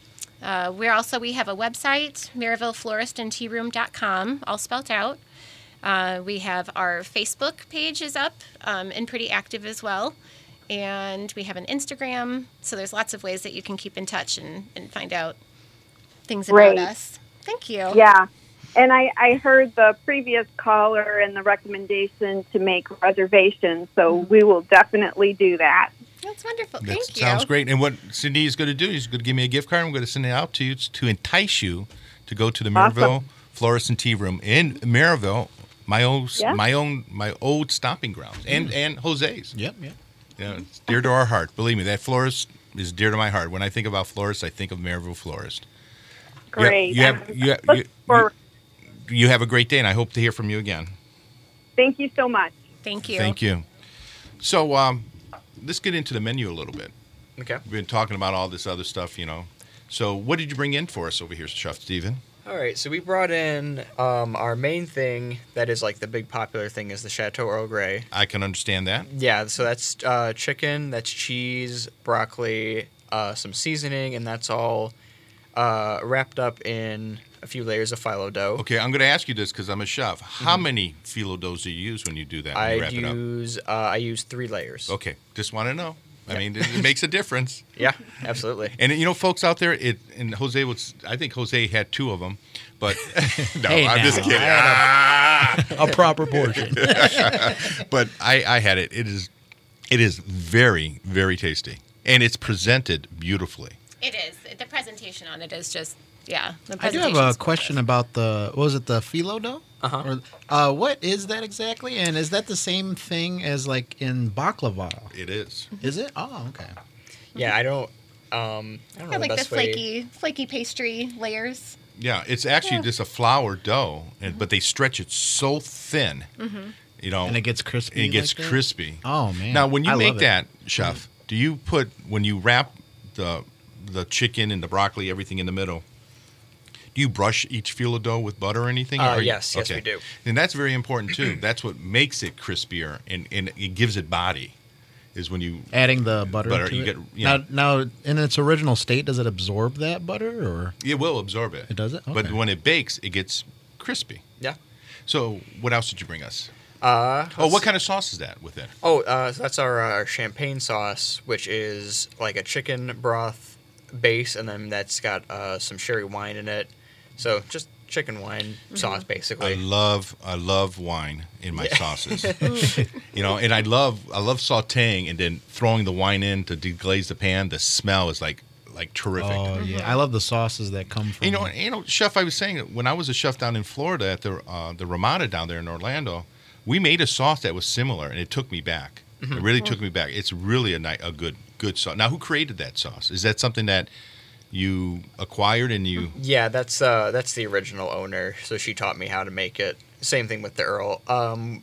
S3: Uh, we're also, we have a website, maryville florist and tea room dot com, all spelt out. Uh, we have our Facebook page is up um, and pretty active as well. And we have an Instagram. So there's lots of ways that you can keep in touch and, and find out things
S7: Great.
S3: about us. Thank you.
S7: Yeah. And I, I heard the previous caller and the recommendation to make reservations, so we will definitely do that.
S3: That's wonderful.
S1: That
S3: Thank you.
S1: sounds great. And what Cindy is going to do is going to give me a gift card. I'm going to send it out to you to entice you to go to the
S7: Awesome.
S1: Maryville Florist and Tea Room in Maryville, my own,
S7: Yeah.
S1: my own, my old stomping grounds, and and Jose's.
S2: Yep, yep.
S1: You know, it's dear to our heart. Believe me, that florist is dear to my heart. When I think about florists, I think of Maryville Florist.
S7: Great.
S1: You have, you, have, you,
S7: Look for-
S1: you, you have a great day, and I hope to hear from you again.
S7: Thank you so much.
S3: Thank you.
S1: Thank you. So um, let's get into the menu a little bit.
S4: Okay.
S1: We've been talking about all this other stuff, you know. So what did you bring in for us over here, Chef Steven?
S4: All right, so we brought in um, our main thing that is like the big popular thing is the Chateau Earl Grey.
S1: I can understand that.
S4: Yeah, so that's uh, chicken, that's cheese, broccoli, uh, some seasoning, and that's all uh, wrapped up in a few layers of phyllo dough.
S1: Okay, I'm going to ask you this because I'm a chef. How many phyllo doughs do you use when you do that? When you
S4: I
S1: wrap it up?
S4: use uh, I use three layers.
S1: Okay, just want to know. I mean, it, it makes a difference.
S4: Yeah, absolutely.
S1: And you know, folks out there, it and Jose was. I think Jose had two of them, but no,
S2: Hey,
S1: I'm
S2: now,
S1: just kidding.
S2: I
S1: Ah!
S2: A proper portion.
S1: But I, I had it. It is, it is very, very tasty, and it's presented beautifully.
S3: It is. The presentation on it is just, yeah. The
S2: I do have a
S3: presentation's
S2: question
S3: gorgeous.
S2: about the, what was it, the phyllo dough?
S4: Uh-huh.
S2: Or, uh, what is that exactly? And is that the same thing as like in baklava?
S1: It is.
S2: Is it? Oh, okay.
S4: Yeah, I don't. Um, I don't know
S3: Yeah,
S4: the
S3: like the
S4: best way.
S3: flaky, flaky pastry layers.
S1: Yeah, it's actually just a flour dough, and but they stretch it so thin, you know,
S2: And it gets crispy.
S1: and it gets
S2: like that?
S1: crispy.
S2: Oh, man.
S1: Now, when you
S2: I
S1: make
S2: love it.
S1: that, chef, do you put when you wrap the the chicken and the broccoli, everything in the middle? Do you brush each phyllo dough with butter or anything?
S4: Uh,
S1: Or you-
S4: yes, yes, we do.
S1: And that's very important too. That's what makes it crispier and, and it gives it body. Is when you
S2: Adding the butter,
S1: Butter,
S2: to
S1: you
S2: it.
S1: get- yeah.
S2: Now, now, in its original state, does it absorb that butter, or
S1: it will absorb it.
S2: it does it?
S1: But
S2: Okay.
S1: when it bakes, it gets crispy.
S4: Yeah.
S1: So what else did you bring us?
S4: Uh,
S1: Oh, what kind of sauce is that with it?
S4: Oh, uh, so that's our uh, champagne sauce, which is like a chicken broth base, and then that's got uh, some sherry wine in it. So just chicken wine sauce,
S1: I
S4: basically.
S1: love I love wine in my sauces. You know, and I love I love sautéing and then throwing the wine in to deglaze the pan. The smell is like like terrific.
S2: Oh yeah, I love the sauces that come from.
S1: You know, you know, chef. I was saying when I was a chef down in Florida at the uh, the Ramada down there in Orlando, we made a sauce that was similar, and it took me back. It really took me back. It's really a ni- a good good sauce. Now, who created that sauce? Is that something that you acquired and you?
S4: Yeah, that's uh, that's the original owner. So she taught me how to make it. Same thing with the Earl. Um,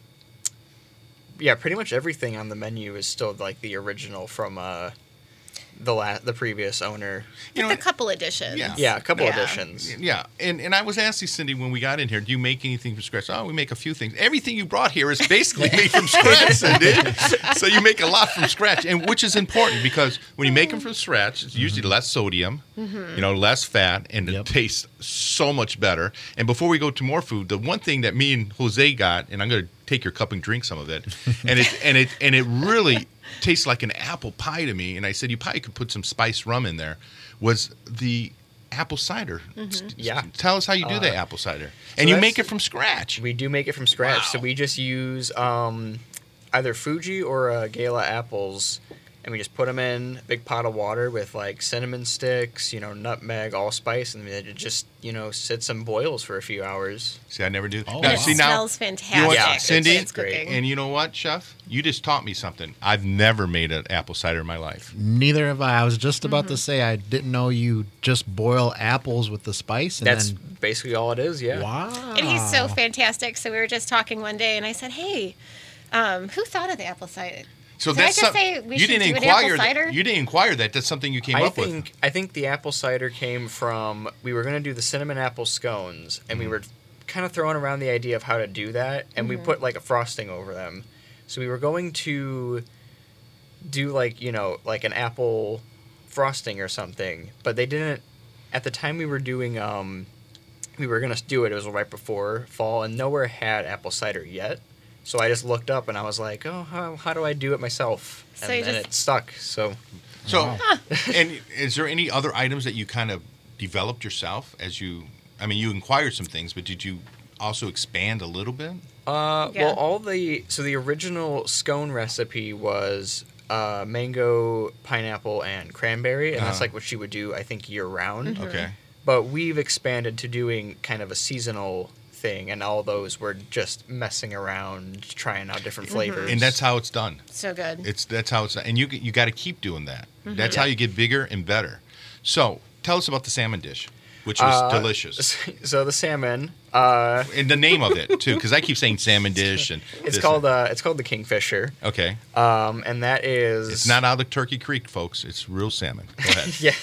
S4: yeah, pretty much everything on the menu is still like the original from uh, the la- the previous owner.
S1: You
S3: With
S1: know,
S3: a couple additions.
S1: Yeah.
S4: Yeah, a couple
S3: Yeah.
S4: additions.
S1: Yeah, and, and I was asking Cindy when we got in here, do you make anything from scratch? Oh, we make a few things. Everything you brought here is basically made from scratch, Cindy. So you make a lot from scratch, and which is important because when you make them from scratch, it's usually less sodium, you know, less fat, and
S2: Yep.
S1: it tastes so much better. And before we go to more food, the one thing that me and Jose got, and I'm going to take your cup and drink some of it, and it and it and it really tastes like an apple pie to me. And I said you probably could put some spiced rum in there. Was the apple cider? S-
S4: Yeah.
S1: Tell us how you do that apple cider, and you
S4: that's-
S1: make it from scratch.
S4: We do make it from scratch, so
S1: Wow.
S4: we just use um, either Fuji or uh, Gala apples, and we just put them in a big pot of water with like cinnamon sticks, you know, nutmeg, allspice, and it just you know sits and boils for a few hours.
S1: See, I never do.
S2: Oh,
S1: now,
S2: wow.
S3: It
S1: see now,
S3: smells fantastic.
S1: you know what,
S4: Yeah,
S1: Cindy?
S3: It's, it's
S4: great.
S3: cooking.
S1: And you know what, chef? You just taught me something. I've never made an apple cider in my life.
S2: Neither have I. I was just about
S3: Mm-hmm.
S2: to say I didn't know you just boil apples with the spice and
S4: That's
S2: then.
S4: basically all it is. Yeah.
S2: Wow.
S3: And he's so fantastic. So we were just talking one day, and I said, "Hey, um, who thought of the apple cider?"
S1: So
S3: Did I
S1: that's
S3: just
S1: some-
S3: say we
S1: you
S3: should
S1: didn't
S3: do an
S1: inquire.
S3: apple cider?
S1: You didn't inquire that. That's something you came
S4: I
S1: up with.
S4: think I think the apple cider came from we were going to do the cinnamon apple scones, and we were kind of throwing around the idea of how to do that, and we put like a frosting over them. So we were going to do like you know like an apple frosting or something, but they didn't at the time we were doing, um, we were gonna do it. It was right before fall, and nowhere had apple cider yet. So I just looked up and I was like, oh, how, how do I do it myself? And
S3: So you
S4: then
S3: just-
S4: it stuck. So
S1: So, and is there any other items that you kind of developed yourself as you? I mean, you inquired some things, but did you also expand a little bit?
S4: Uh,
S3: Yeah.
S4: well, all the so the original scone recipe was uh, mango, pineapple, and cranberry, and that's
S1: Uh-huh.
S4: like what she would do, I think, year round.
S1: Okay.
S4: But we've expanded to doing kind of a seasonal thing, and all those were just messing around, trying out different flavors.
S1: And that's how it's done.
S3: So good.
S1: It's that's how it's done. And you you got to keep doing that.
S3: Mm-hmm.
S1: That's how you get bigger and better. So, tell us about the salmon dish, which was
S4: Uh,
S1: delicious.
S4: So the salmon, uh,
S1: And the name of it too, because I keep saying salmon dish, and
S4: it's
S1: this
S4: called
S1: and-
S4: uh, it's called the Kingfisher,
S1: okay.
S4: um, and that is
S1: It's not out of Turkey Creek, folks. It's real salmon. Go ahead.
S4: Yeah,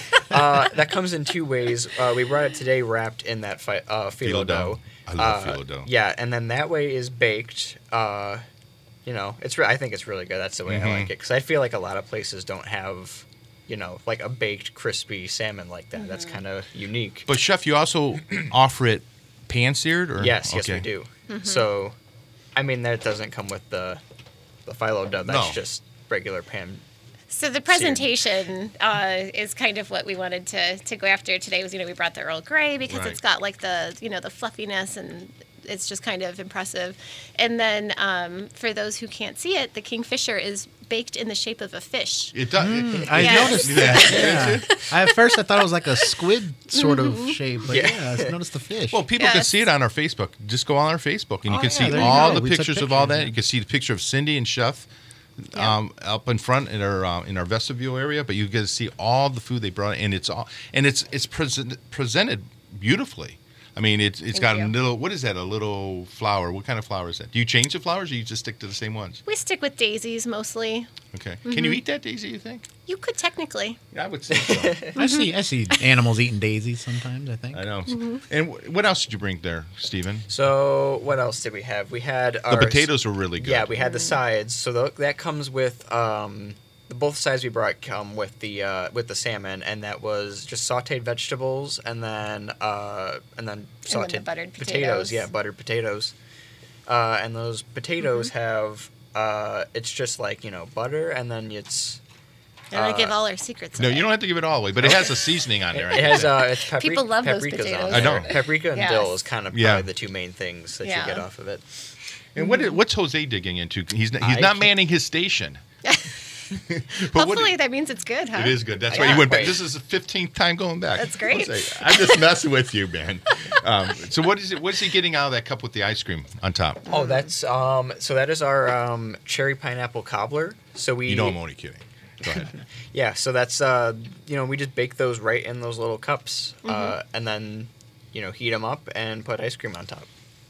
S4: uh, that comes in two ways. Uh, we brought it today wrapped in that fi- uh, phyllo
S1: Phyllo dough.
S4: dough.
S1: I love
S4: Uh,
S1: phyllo dough.
S4: Yeah, and then that way is baked. Uh, you know, it's re- I think it's really good. That's the way
S1: Mhm.
S4: I like it, because I feel like a lot of places don't have, you know, like a baked crispy salmon like that. That's kind of unique.
S1: But chef, you also offer it pan-seared, or
S4: Yes, yes, we
S1: Okay.
S4: do. So, I mean, that doesn't come with the the phyllo dough. That's
S1: No.
S4: just regular pan.
S3: So the presentation uh, is kind of what we wanted to, to go after today. Was you know we brought the Earl Grey because
S1: Right.
S3: it's got like the you know the fluffiness and it's just kind of impressive. And then um, for those who can't see it, the Kingfisher is baked in the shape of a fish.
S1: It does.
S2: I
S3: Yes.
S2: noticed that. Yeah. I, at first, I thought it was like a squid sort of
S3: Mm-hmm.
S2: shape, but
S4: Yeah.
S2: yeah, I noticed the fish.
S1: Well, people can
S3: Yes.
S1: see it on our Facebook. Just go on our Facebook, and you
S2: Oh,
S1: can
S2: yeah,
S1: see
S2: there you
S1: all
S2: go.
S1: the
S2: We took
S1: pictures of all
S2: pictures,
S1: that.
S2: yeah.
S1: You can see the picture of Cindy and Chef
S3: Yeah.
S1: um, up in front in our uh, in our vestibule area. But you get to see all the food they brought, and it's all and it's it's present, presented beautifully. I mean, it's it's
S3: Thank
S1: got a
S3: you.
S1: little. What is that? A little flower. What kind of flower is that? Do you change the flowers, or you just stick to the same ones?
S3: We stick with daisies mostly.
S1: Okay.
S3: Mm-hmm.
S1: Can you eat that daisy? You think?
S3: You could technically.
S1: Yeah, I would say so.
S2: I see, I see animals eating daisies sometimes. I think.
S1: I know.
S3: Mm-hmm.
S1: And wh- what else did you bring there, Stephen?
S4: So what else did we have? We had
S1: The
S4: our
S1: potatoes were really good.
S4: Yeah, we had the sides. So tho- that comes with um, the both sides we brought come with the uh, with the salmon, and that was just sautéed vegetables, and then uh, and then
S3: then
S4: sautéed
S3: the buttered potatoes.
S4: Yeah, buttered potatoes. Uh, and those potatoes
S3: Mm-hmm.
S4: have uh, it's just like you know butter, and then it's
S3: And I
S4: Uh,
S3: give all our secrets.
S1: No,
S3: away.
S1: you don't have to give it all away, but it has a seasoning on there. I
S4: it
S1: can
S4: has
S1: say.
S4: uh, it's paprika.
S3: People love those
S4: paprika's on
S3: potatoes.
S4: there.
S1: I know.
S4: Paprika and
S3: Yes.
S4: dill is kind of
S1: Yeah.
S4: probably the two main things that
S3: Yeah.
S4: you get off of it.
S1: And what is, what's Jose digging into? He's not, he's
S4: I
S1: not
S4: can't-
S1: manning his station. But what-
S3: Hopefully that means it's good, huh?
S1: it is good. That's why
S4: Yeah,
S1: he went back.
S4: right.
S1: This is the fifteenth time going back.
S3: That's great.
S1: Jose, I'm just messing with you, man. Um, so what is it? What's he getting out of that cup with the ice cream on top?
S4: Oh, that's um. So that is our um, cherry pineapple cobbler. So we
S1: You know I'm only kidding. Go ahead.
S4: yeah. So that's uh. You know we just bake those right in those little cups,
S3: Mm-hmm.
S4: uh, and then you know heat them up and put ice cream on top.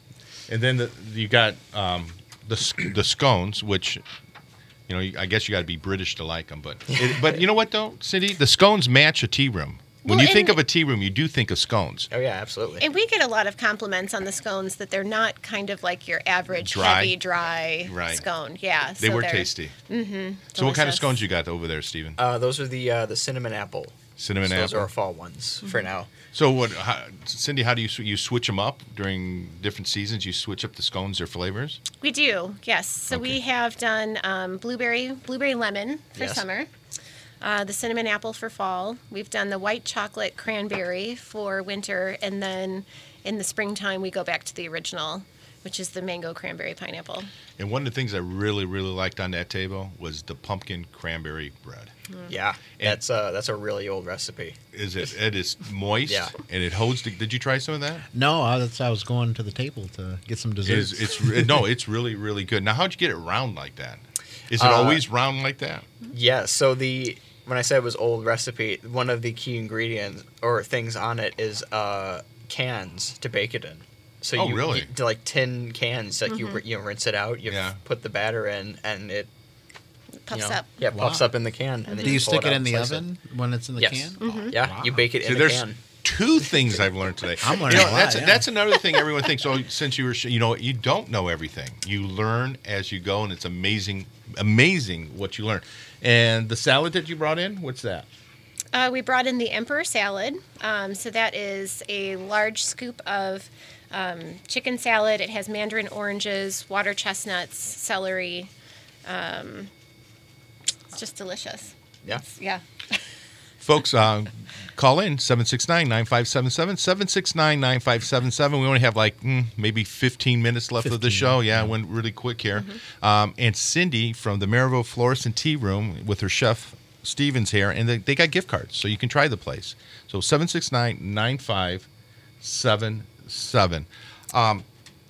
S1: And then the, you got um, the sc- the scones, which you know I guess you got to be British to like them. But it, but you know what though, Cindy, the scones match a tea room. When
S3: Well,
S1: you think
S3: and-
S1: of a tea room, you do think of scones.
S4: Oh yeah, absolutely.
S3: And we get a lot of compliments on the scones that they're not kind of like your average
S1: Dry.
S3: heavy, dry
S1: Right.
S3: scone. Yeah.
S1: They
S3: so
S1: were
S3: they're-
S1: tasty. Mm-hmm. So what kind of
S3: delicious.
S1: scones you got over there, Stephen?
S4: Uh, those are the uh, the cinnamon apple.
S1: Cinnamon
S4: so Those are
S1: apple.
S4: our fall ones for now.
S1: So what, how, Cindy? How do you sw- you switch them up during different seasons? You switch up the scones or flavors.
S3: We do, yes. So
S1: Okay.
S3: we have done um, blueberry, blueberry lemon for
S4: Yes.
S3: summer, uh, the cinnamon apple for fall. We've done the white chocolate cranberry for winter, and then in the springtime we go back to the original, which is the mango cranberry pineapple.
S1: And one of the things I really really liked on that table was the pumpkin cranberry bread.
S4: Yeah, that's uh that's a really old recipe.
S1: Is it? It is moist.
S4: Yeah.
S1: And it holds. The, did you try some of that?
S2: No, I, that's I was going to the table to get some
S1: It
S2: desserts.
S1: is, it's re- no. It's really really good. Now, how'd you get it round like that? Is it
S4: Uh,
S1: always round like that?
S4: Yeah, so the when I said it was old recipe, one of the key ingredients or things on it is uh, cans to bake it in. So
S1: Oh,
S4: you,
S1: really?
S4: you to like tin cans, like you
S3: Mm-hmm.
S4: ri- you rinse it out, you
S1: Yeah.
S4: put the batter in, and it
S3: Puffs
S4: you know,
S3: up.
S4: Yeah,
S2: Wow.
S4: puffs up in the can. And then
S2: Do you
S4: pull
S2: stick it
S4: out
S2: in
S4: and
S2: the
S4: slice it.
S2: oven when it's in the
S4: Yes.
S2: can?
S3: Mm-hmm.
S2: Oh,
S4: Yeah,
S2: wow.
S4: you bake it
S1: See,
S4: in the
S1: there's
S4: can.
S1: two things I've learned today.
S2: I'm
S1: You
S2: learning
S1: know,
S2: a lot,
S1: that's
S2: yeah.
S1: that's another thing everyone thinks. Oh, since you were, sh- you know, you don't know everything. You learn as you go, and it's amazing, amazing what you learn. And the salad that you brought in, what's that?
S3: Uh, we brought in the Emperor salad. Um, so that is a large scoop of um, chicken salad. It has mandarin oranges, water chestnuts, celery. Um, it's just delicious.
S4: Yeah.
S3: Yeah.
S1: Folks, uh, call in seven six nine, nine five seven seven, seven six nine, nine five seven seven. We only have like mm, maybe fifteen minutes left of the show. Yeah, it went really quick here. Mm-hmm. Um, and Cindy from the Maryville Florist and Tea Room with her chef Stevens here, and they, they got gift cards, so you can try the place. So seven six nine, nine five seven seven. Um,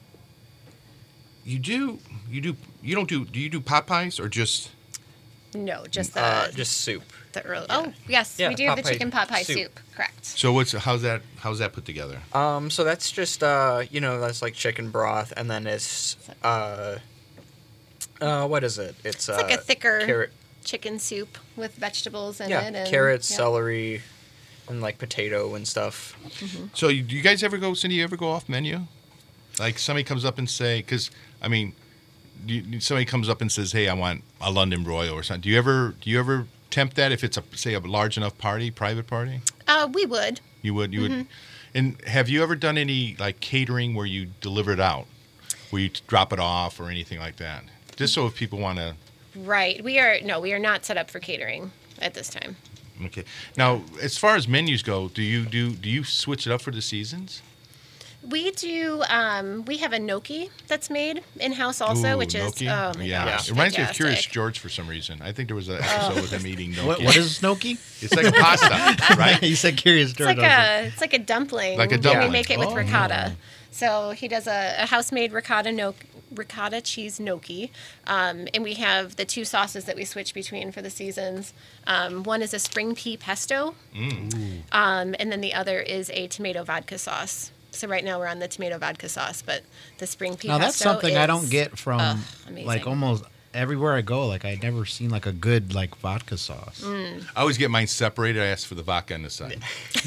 S1: you do, you do, you don't do, do you do pot pies or just?
S3: No, just the
S4: Uh, just soup.
S3: the early. Oh, yes,
S4: Yeah,
S3: we do have the
S4: pot pie
S3: chicken pot pie
S4: soup.
S3: soup. Correct.
S1: So what's how's that how's that put together?
S4: Um, so that's just uh, you know, that's like chicken broth, and then it's uh, uh, what is it? It's,
S3: It's
S4: uh,
S3: like a thicker
S4: carrot.
S3: chicken soup with vegetables in
S4: Yeah,
S3: it. And,
S4: carrots,
S3: yeah.
S4: celery, and like potato and stuff.
S1: So you, do you guys ever go, Cindy, you ever go off menu? Like somebody comes up and say, because, I mean, you, somebody comes up and says, hey, I want a London broil or something. Do you ever do you ever tempt that if it's, a say, a large enough party, private party?
S3: Uh, we would.
S1: You would? You
S3: Mm-hmm.
S1: would. And have you ever done any, like, catering where you deliver it out? Where you drop it off or anything like that? Just so if people want to...
S3: Right. We are, no, we are not set up for catering at this time.
S1: Okay. Now, as far as menus go, do you do do you switch it up for the seasons?
S3: We do, um, we have a gnocchi that's made in-house also,
S1: Ooh,
S3: which is,
S1: gnocchi?
S3: oh my
S1: yeah.
S3: gosh,
S1: It reminds me of
S3: fantastic.
S1: Curious George for some reason. I think there was an episode
S3: Oh.
S1: with him eating gnocchi.
S2: What, what is gnocchi?
S1: It's like a pasta, right?
S2: You said curious
S3: It's
S2: George.
S3: like a, it's like a dumpling.
S1: Like a
S3: and
S1: dumpling.
S3: We make it with
S2: Oh.
S3: ricotta. So he does a, a house-made ricotta no, ricotta cheese gnocchi, um, and we have the two sauces that we switch between for the seasons. Um, one is a spring pea pesto,
S1: Mm.
S3: um, and then the other is a tomato vodka sauce. So right now we're on the tomato vodka sauce, but the spring pea
S2: Now
S3: pesto
S2: that's something I
S3: is-
S2: don't get from
S3: ugh, amazing.
S2: like almost everywhere I go. Like I never seen like a good like vodka sauce.
S3: Mm.
S1: I always get mine separated. I ask for the vodka on the side.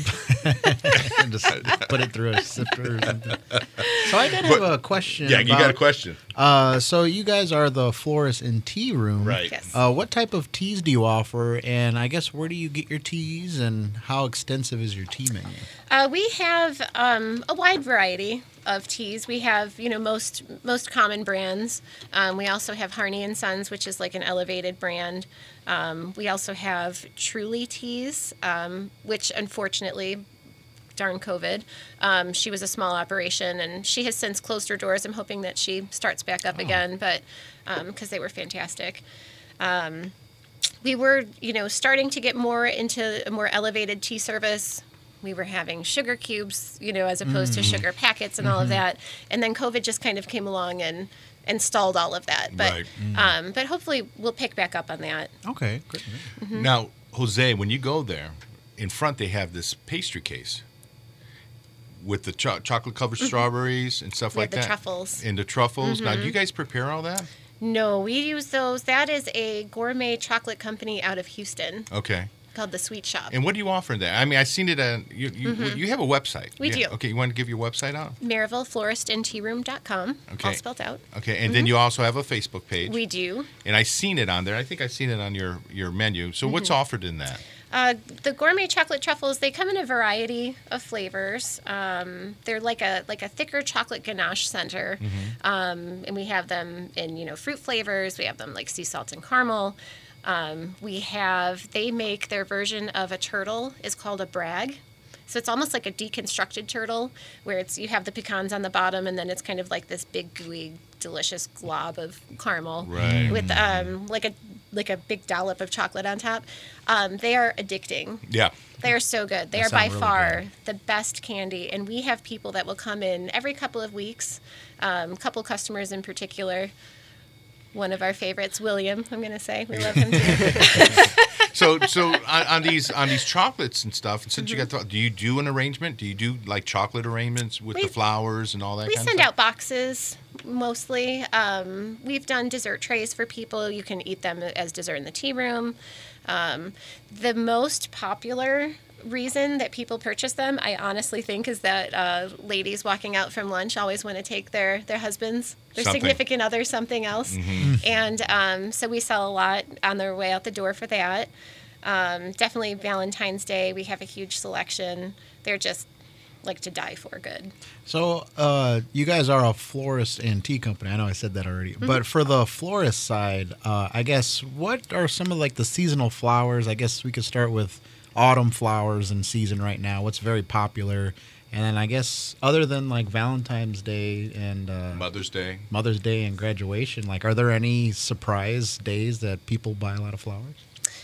S2: And just put it through a sifter or something. So I did have
S1: But-
S2: a question.
S1: Yeah, you got a
S2: about-
S1: question.
S2: Uh, so you guys are the florist and tea room,
S1: Right.
S3: Yes.
S2: Uh, what type of teas do you offer? And I guess where do you get your teas? And how extensive is your tea menu?
S3: Uh, we have um, a wide variety of teas. We have, you know, most most common brands. Um, we also have Harney and Sons, which is like an elevated brand. Um, we also have Truly teas, um, which unfortunately, darn COVID, um, she was a small operation and she has since closed her doors. I'm hoping that she starts back up again, but because they were fantastic. Um, we were, you know, starting to get more into a more elevated tea service. We were having sugar cubes, you know, as opposed to sugar packets and all of that. And then COVID just kind of came along and, and stalled all of that. But
S1: Right.
S3: um, but hopefully we'll pick back up on that.
S2: Okay, great.
S3: Mm-hmm.
S1: Now, Jose, when you go there, in front they have this pastry case with the cho- chocolate covered strawberries and stuff
S3: We
S1: like
S3: have the
S1: that.
S3: truffles.
S1: And the truffles. Now, do you guys prepare all that?
S3: No, we use those. That is a gourmet chocolate company out of Houston
S1: Okay.
S3: called The Sweet Shop.
S1: And what do you offer there? I mean, I seen it on you. You, you have a website.
S3: Mm-hmm. We
S1: Yeah,
S3: do.
S1: Okay, you want to give your website out?
S3: Maryville Florist and Tea Room dot com,
S1: Okay.
S3: all spelled out.
S1: Okay, and then you also have a Facebook page.
S3: Mm-hmm. We do.
S1: and I seen it on there. I think I seen it on your your menu. So what's
S3: Mm-hmm.
S1: offered in that?
S3: Uh, the gourmet chocolate truffles, they come in a variety of flavors. Um, they're like a like a thicker chocolate ganache center, um, and we have them in you know fruit flavors. We have them like sea salt and caramel. Um, we have they make their version of a turtle is called a bragg. So it's almost like a deconstructed turtle, where it's you have the pecans on the bottom, and then it's kind of like this big gooey, delicious glob of caramel
S1: Right.
S3: with um, like a like a big dollop of chocolate on top. Um, they are addicting.
S1: Yeah.
S3: They are so good. They
S2: That
S3: are by
S2: sound really
S3: far
S2: good.
S3: the best candy, and we have people that will come in every couple of weeks. A um, couple customers in particular. One of our favorites, William. I'm going to say we love him too.
S1: So so on, on these on these chocolates and stuff. Since you got, to, do you do an arrangement? Do you do like chocolate arrangements with
S3: We-
S1: the flowers and all that?
S3: We
S1: kind
S3: send
S1: of stuff?
S3: out boxes mostly. Um, we've done dessert trays for people. You can eat them as dessert in the tea room. Um, the most popular reason that people purchase them, I honestly think, is that uh, ladies walking out from lunch always want to take their, their husbands, their
S1: Something.
S3: significant other, something else. And um, so we sell a lot on their way out the door for that. Um, definitely Valentine's Day. We have a huge selection. They're just like to die for good.
S2: So, uh, you guys are a florist and tea company. I know I said that already.
S3: Mm-hmm.
S2: But for the florist side, uh, I guess, what are some of like the seasonal flowers? I guess we could start with autumn flowers in season right now. What's very popular? And then I guess other than like Valentine's Day and uh,
S8: Mother's Day.
S2: Mother's Day and graduation, like are there any surprise days that people buy a lot of flowers?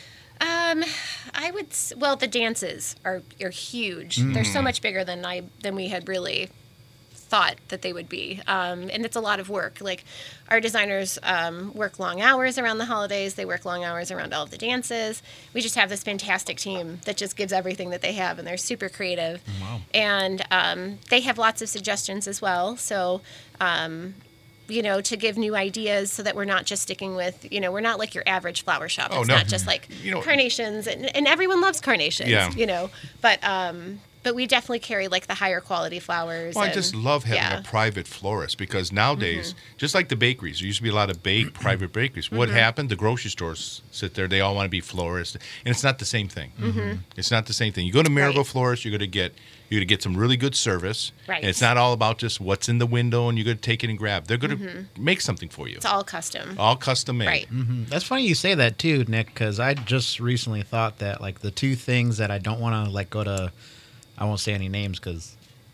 S3: Um, I would. s- Well, the dances are are huge. They're so much bigger than I than we had really thought that they would be. Um, and it's a lot of work. Like our designers um, work long hours around the holidays. They work long hours around all of the dances. We just have this fantastic team that just gives everything that they have, and they're super creative.
S2: Wow.
S3: And um, they have lots of suggestions as well. So. Um, you know, to give new ideas so that we're not just sticking with, you know, we're not like your average flower shop.
S8: Oh,
S3: It's
S8: no.
S3: not just like
S8: You know-
S3: carnations, and, and everyone loves carnations,
S8: Yeah.
S3: you know, but um, but we definitely carry like the higher quality flowers.
S8: Well, I
S3: and-
S8: just love having
S3: yeah.
S8: a private florist because nowadays, just like the bakeries, there used to be a lot of bake private bakeries. What happened? The grocery stores sit there; they all want to be florists, and it's not the same thing. It's not the same thing. You go to Marigold
S3: Right.
S8: Florist, you're going to get you're going to get some really good service.
S3: Right.
S8: And it's not all about just what's in the window and you're going to take it and grab. They're going to make something for you.
S3: It's all custom.
S8: All custom made.
S3: Right.
S2: Mm, That's funny you say that too, Nick, because I just recently thought that like the two things that I don't want to like go to, I won't say any names because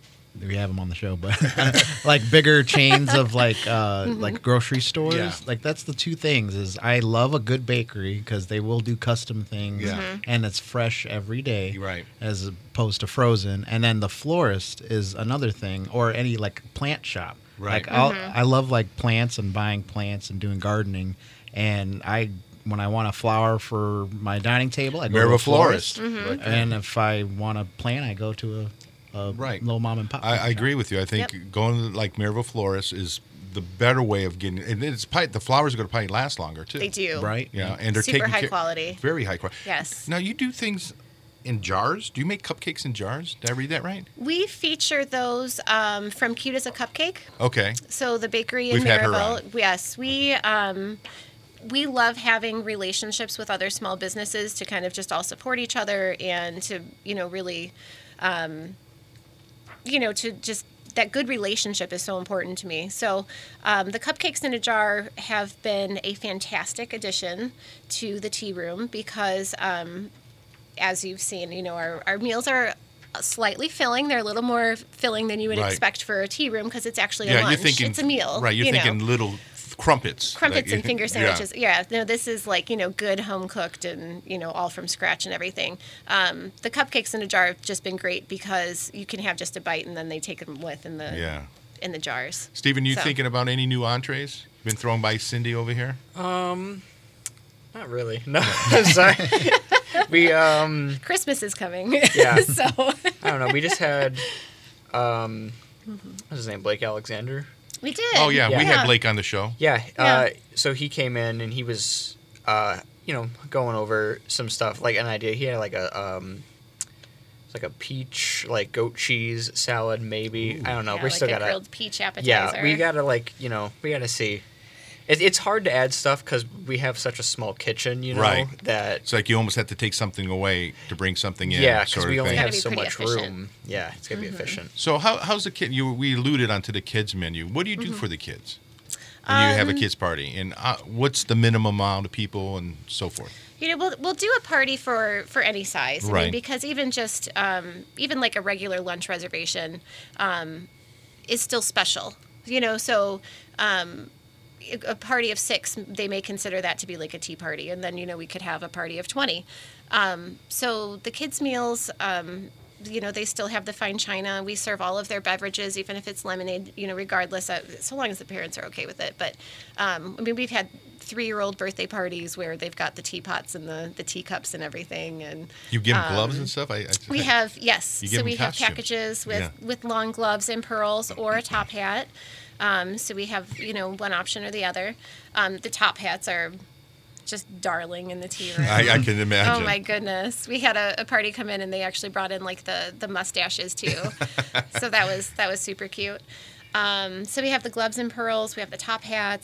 S2: we have them on the show, but like bigger chains of like uh, like grocery stores.
S8: Yeah.
S2: Like that's the two things. Is I love a good bakery because they will do custom things,
S8: Yeah. Mhm.
S2: and it's fresh every day,
S8: You're right.
S2: as opposed to frozen. And then the florist is another thing, or any like plant shop.
S8: Right.
S2: Like I'll, I love like plants and buying plants and doing gardening, and I. When I want a flower for my dining table, I go to a
S8: Marigold
S2: florist.
S8: Florist. Right there.
S2: And if I want a plant, I go to a, a
S8: Right.
S2: little mom and pop.
S8: I, I
S2: shop.
S8: agree with you. I think
S3: Yep.
S8: going to like Maryville Florist is the better way of getting. And it's probably, the flowers are going to probably last longer too.
S3: They do.
S2: Right?
S8: Yeah, and they're
S3: Super
S8: taking
S3: high
S8: care-
S3: quality.
S8: Very high quality.
S3: Yes.
S8: Now you do things in jars. Do you make cupcakes in jars? Did I read that right?
S3: We feature those um, from Cute as a Cupcake.
S8: Okay.
S3: So the bakery in
S8: We've had her
S3: Maryville.
S8: on.
S3: Yes, we um, we love having relationships with other small businesses to kind of just all support each other and to you know really, um, you know, to just that good relationship is so important to me. So um, the cupcakes in a jar have been a fantastic addition to the tea room because, um, as you've seen, you know, our, our meals are slightly filling. They're a little more filling than you would
S8: Right.
S3: expect for a tea room because it's actually a
S8: Yeah,
S3: lunch.
S8: you're thinking
S3: It's a meal.
S8: Right, you're
S3: you know.
S8: thinking little crumpets.
S3: Crumpets
S8: like-
S3: and finger
S8: yeah.
S3: sandwiches. Yeah. no, this is like, you know, good home cooked and, you know, all from scratch and everything. Um, the cupcakes in a jar have just been great because you can have just a bite and then they take them with in the
S8: Yeah.
S3: in the jars.
S8: Stephen, you
S3: So.
S8: thinking about any new entrees? Been thrown by Cindy over here?
S4: Um, not really. No, sorry. we um,
S3: Christmas is coming.
S4: Yeah.
S3: so
S4: I don't know. We just had um, what's his name? Blake Alexander.
S3: we did.
S8: Oh yeah, we
S3: Yeah.
S8: had Blake on the show.
S4: Yeah.
S3: Yeah.
S4: Uh, so he came in and he was, uh, you know, going over some stuff like an idea. He had like a um, it's like a peach like goat cheese salad maybe. I don't know.
S3: Yeah,
S4: we
S3: like
S4: still
S3: a
S4: gotta.
S3: grilled peach appetizer.
S4: Yeah, we gotta like you know we gotta see. It, it's hard to add stuff because we have such a small kitchen, you know,
S8: Right.
S4: that
S8: It's like you almost have to take something away to bring something in.
S4: yeah, because
S8: sort
S4: we
S8: of
S4: only
S8: thing.
S3: Gotta
S4: have
S3: be
S4: so
S3: pretty
S4: much
S3: efficient.
S4: room. Yeah, it's gotta be efficient.
S8: So how, how's the kid? You we alluded onto the kids menu. What do you do
S3: Mm-hmm.
S8: for the kids when you have a
S3: Um,
S8: kids party? And uh, what's the minimum amount of people and so forth?
S3: You know, we'll we'll do a party for for any size. I
S8: Right.
S3: mean, because even just um, even like a regular lunch reservation um, is still special. You know, so um, a party of six, they may consider that to be like a tea party, and then you know we could have a party of twenty. Um, so the kids' meals. Um, you know, they still have the fine china. We serve all of their beverages, even if it's lemonade, you know, regardless of, so long as the parents are okay with it. But, um, I mean, we've had three-year-old birthday parties where they've got the teapots and the, the teacups and everything. And
S8: You give them
S3: um,
S8: gloves and stuff. I, I
S3: we have, yes.
S8: You give
S3: So
S8: them
S3: we have
S8: costumes.
S3: packages with,
S8: Yeah.
S3: with long gloves and pearls or a top hat. Um, so we have, you know, one option or the other. Um, the top hats are just darling in the tea room.
S8: I, I can imagine.
S3: Oh my goodness! We had a, a party come in, and they actually brought in like the, the mustaches too. So that was that was super cute. Um, so we have the gloves and pearls. We have the top hats.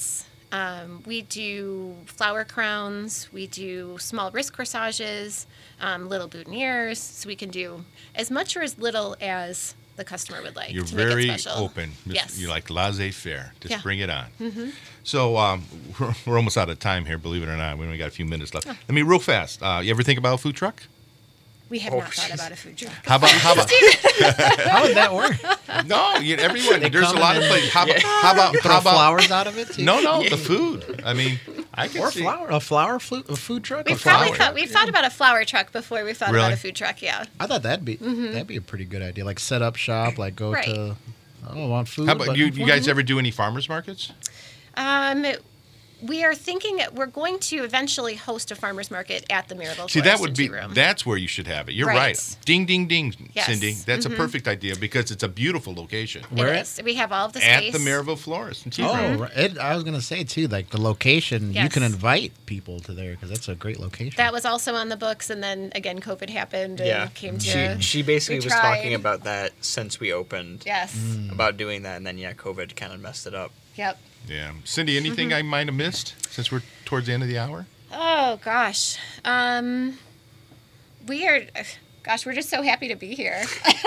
S3: Um, we do flower crowns. We do small wrist corsages, um, little boutonnieres. So we can do as much or as little as the customer would like.
S8: You're
S3: to
S8: very
S3: make it special.
S8: open.
S3: Yes.
S8: You're like laissez-faire. Just
S3: Yeah.
S8: bring it on.
S3: Mm-hmm.
S8: So um, we're, we're almost out of time here, believe it or not. We only got a few minutes left. Let me real fast. Uh, you ever think about a food truck?
S3: We have
S4: Oh,
S3: not thought about a food truck.
S8: How about how about
S2: How would that work?
S8: no? You, everyone. There's a
S2: come
S8: lot of
S2: in
S8: places. How about how about
S2: Throw
S8: how about
S2: flowers out of it? Too?
S8: no no the food? I mean, I can
S2: Or
S8: see.
S2: flower, a flower flu- a food truck.
S3: We've
S2: a flower.
S3: probably thought, we've thought about a flower truck before we've thought
S8: Really?
S3: about a food truck. Yeah.
S2: I thought that'd be that'd be a pretty good idea. Like set up shop, like go
S3: Right.
S2: to. I don't want food.
S8: How about
S2: but
S8: you? You guys ever do any farmers markets?
S3: Um, we are thinking we're going to eventually host a farmers market at the Mirabelle
S8: See,
S3: Florist
S8: that would
S3: and
S8: be
S3: Tea Room.
S8: that's where you should have it. You're right.
S3: Right.
S8: Ding ding ding,
S3: Yes.
S8: Cindy. That's
S3: Mhm.
S8: a perfect idea because it's a beautiful location.
S3: It
S2: Where
S3: is. We have all of the
S8: At
S3: space.
S8: the Maryville Florist and Tea
S2: Oh,
S8: Room.
S2: right. It, I was gonna say too, like the location. You
S3: Yes.
S2: can invite people to there because that's a great location.
S3: That was also on the books, and then again, COVID happened and
S4: Yeah.
S3: came to.
S4: She she basically
S3: we
S4: was
S3: tried.
S4: talking about that since we opened.
S3: Yes.
S2: Mm.
S4: About doing that, and then yeah, COVID kind of messed it up.
S3: Yep.
S8: Yeah. Cindy, anything I might have missed since we're towards the end of the hour?
S3: Oh gosh. Um, we are. Gosh, we're just so happy to be here.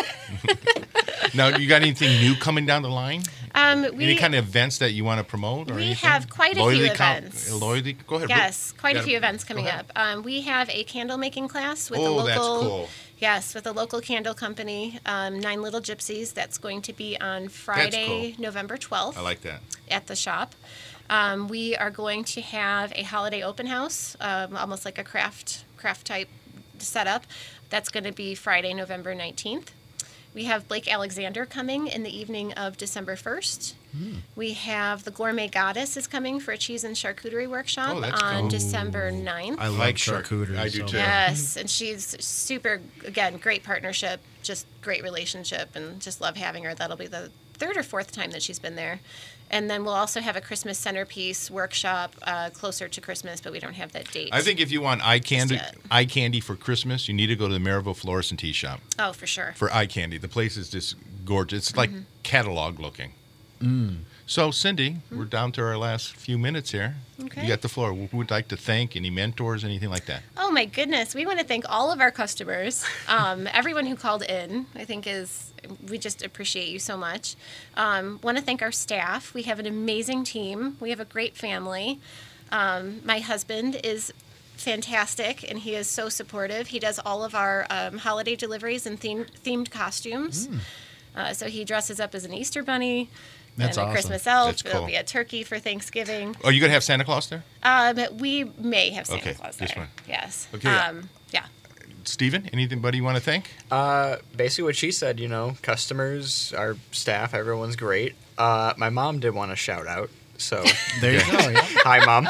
S8: Now, you got anything new coming down the line?
S3: Um, we
S8: Any kind of events that you want to promote? Or
S3: we
S8: anything?
S3: have quite a few
S8: Loyalty com-
S3: events.
S8: Loyalty, go ahead.
S3: Yes, quite a
S8: Got
S3: few
S8: it.
S3: events coming
S8: Go ahead.
S3: up. Um, we have a candle making class with a
S8: Oh,
S3: local.
S8: that's cool.
S3: Yes, with a local candle company, um, Nine Little Gypsies. That's going to be on Friday, November twelfth.
S8: I like that.
S3: At the shop. Um, we are going to have a holiday open house, um, almost like a craft craft type setup. That's going to be Friday, November nineteenth. We have Blake Alexander coming in the evening of December first.
S8: Hmm.
S3: We have the Gourmet Goddess is coming for a cheese and charcuterie workshop
S8: Oh, that's
S3: on
S8: cool.
S3: December ninth.
S2: I love
S8: like char-
S2: charcuterie.
S8: I do
S2: so
S8: too.
S3: Yes, and she's super, again, great partnership, just great relationship, and just love having her. That'll be the third or fourth time that she's been there. And then we'll also have a Christmas centerpiece workshop uh, closer to Christmas, but we don't have that date.
S8: I think if you want eye candy,
S3: yet.
S8: eye candy for Christmas, you need to go to the Maryville Florist and Tea Shop
S3: Oh, for sure.
S8: for eye candy. The place is just gorgeous. It's like
S3: Mm-hmm.
S8: catalog looking. So, Cindy, we're down to our last few minutes here.
S3: Okay.
S8: You got the floor. Who would like to thank? Any mentors, anything like that?
S3: Oh my goodness, we want to thank all of our customers, um, everyone who called in. I think is we just appreciate you so much. Um, want to thank our staff. We have an amazing team. We have a great family. Um, my husband is fantastic, and he is so supportive. He does all of our um, holiday deliveries and themed themed costumes. Uh, so he dresses up as an Easter bunny.
S2: That's
S3: and a
S2: awesome.
S3: Christmas elf.
S8: That's
S3: There'll
S8: cool.
S3: be a turkey for Thanksgiving.
S8: Are you going to have Santa Claus there?
S3: Um, we may have Santa
S8: Okay,
S3: Claus
S8: this
S3: there.
S8: one.
S3: Yes.
S8: Okay.
S3: Um, yeah.
S8: Stephen, anybody you want to thank?
S4: Uh, basically what she said, you know, customers, our staff, everyone's great. Uh, my mom did want to shout out, so
S2: There you go. Yeah.
S4: hi, mom.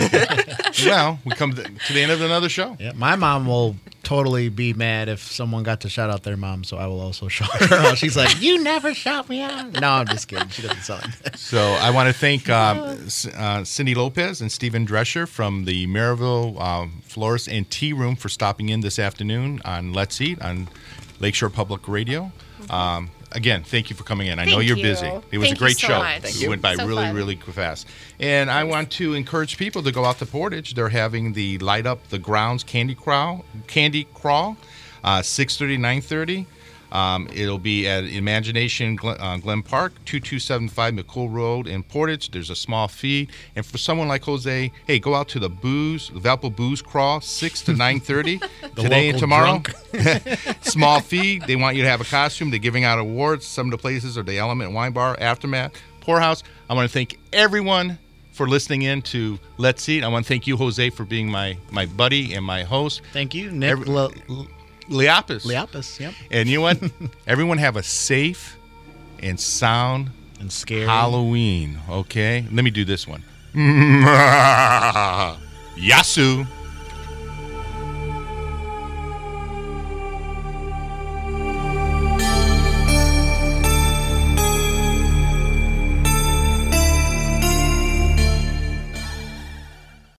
S8: Well, we come to to the end of another show.
S2: Yeah, my mom will totally be mad if someone got to shout out their mom, so I will also shout her out. She's like, "You never shout me out." No, I'm just kidding. She doesn't sound like that.
S8: So I want to thank uh, C- uh, Cindy Lopez and Stephen Drescher from the Maryville um, Florist and Tea Room for stopping in this afternoon on Let's Eat on Lakeshore Public Radio. Um, again, thank you for coming in. I know
S3: Thank
S8: you're
S3: you.
S8: busy. It was
S3: Thank
S8: a
S3: you
S8: great
S3: so
S8: show.
S3: much.
S4: Thank
S8: It
S4: you.
S8: went by
S3: So
S8: really,
S3: fun.
S8: really fast. And I want to encourage people to go out to Portage. They're having the Light Up the Grounds Candy Crawl, Candy Crawl, uh, six thirty, nine thirty. Um, it'll be at Imagination Glen, uh, Glen Park, two two seven five McCool Road in Portage. There's a small fee. And for someone like Jose, hey, go out to the Booze, the Valpo Booze Crawl, six to nine thirty today and
S2: local
S8: tomorrow.
S2: drunk.
S8: Small fee. They want you to have a costume. They're giving out awards. Some of the places are the Element Wine Bar, Aftermath, Poorhouse. I want to thank everyone for listening in to Let's Eat. I want to thank you, Jose, for being my, my buddy and my host.
S2: Thank you, Nick
S8: Every-
S2: Le- Le-
S8: Liapis.
S2: Liapis. Yep,
S8: And you know what? Everyone have a safe and sound
S2: and scary.
S8: Halloween, okay? Let me do this one. Yasu.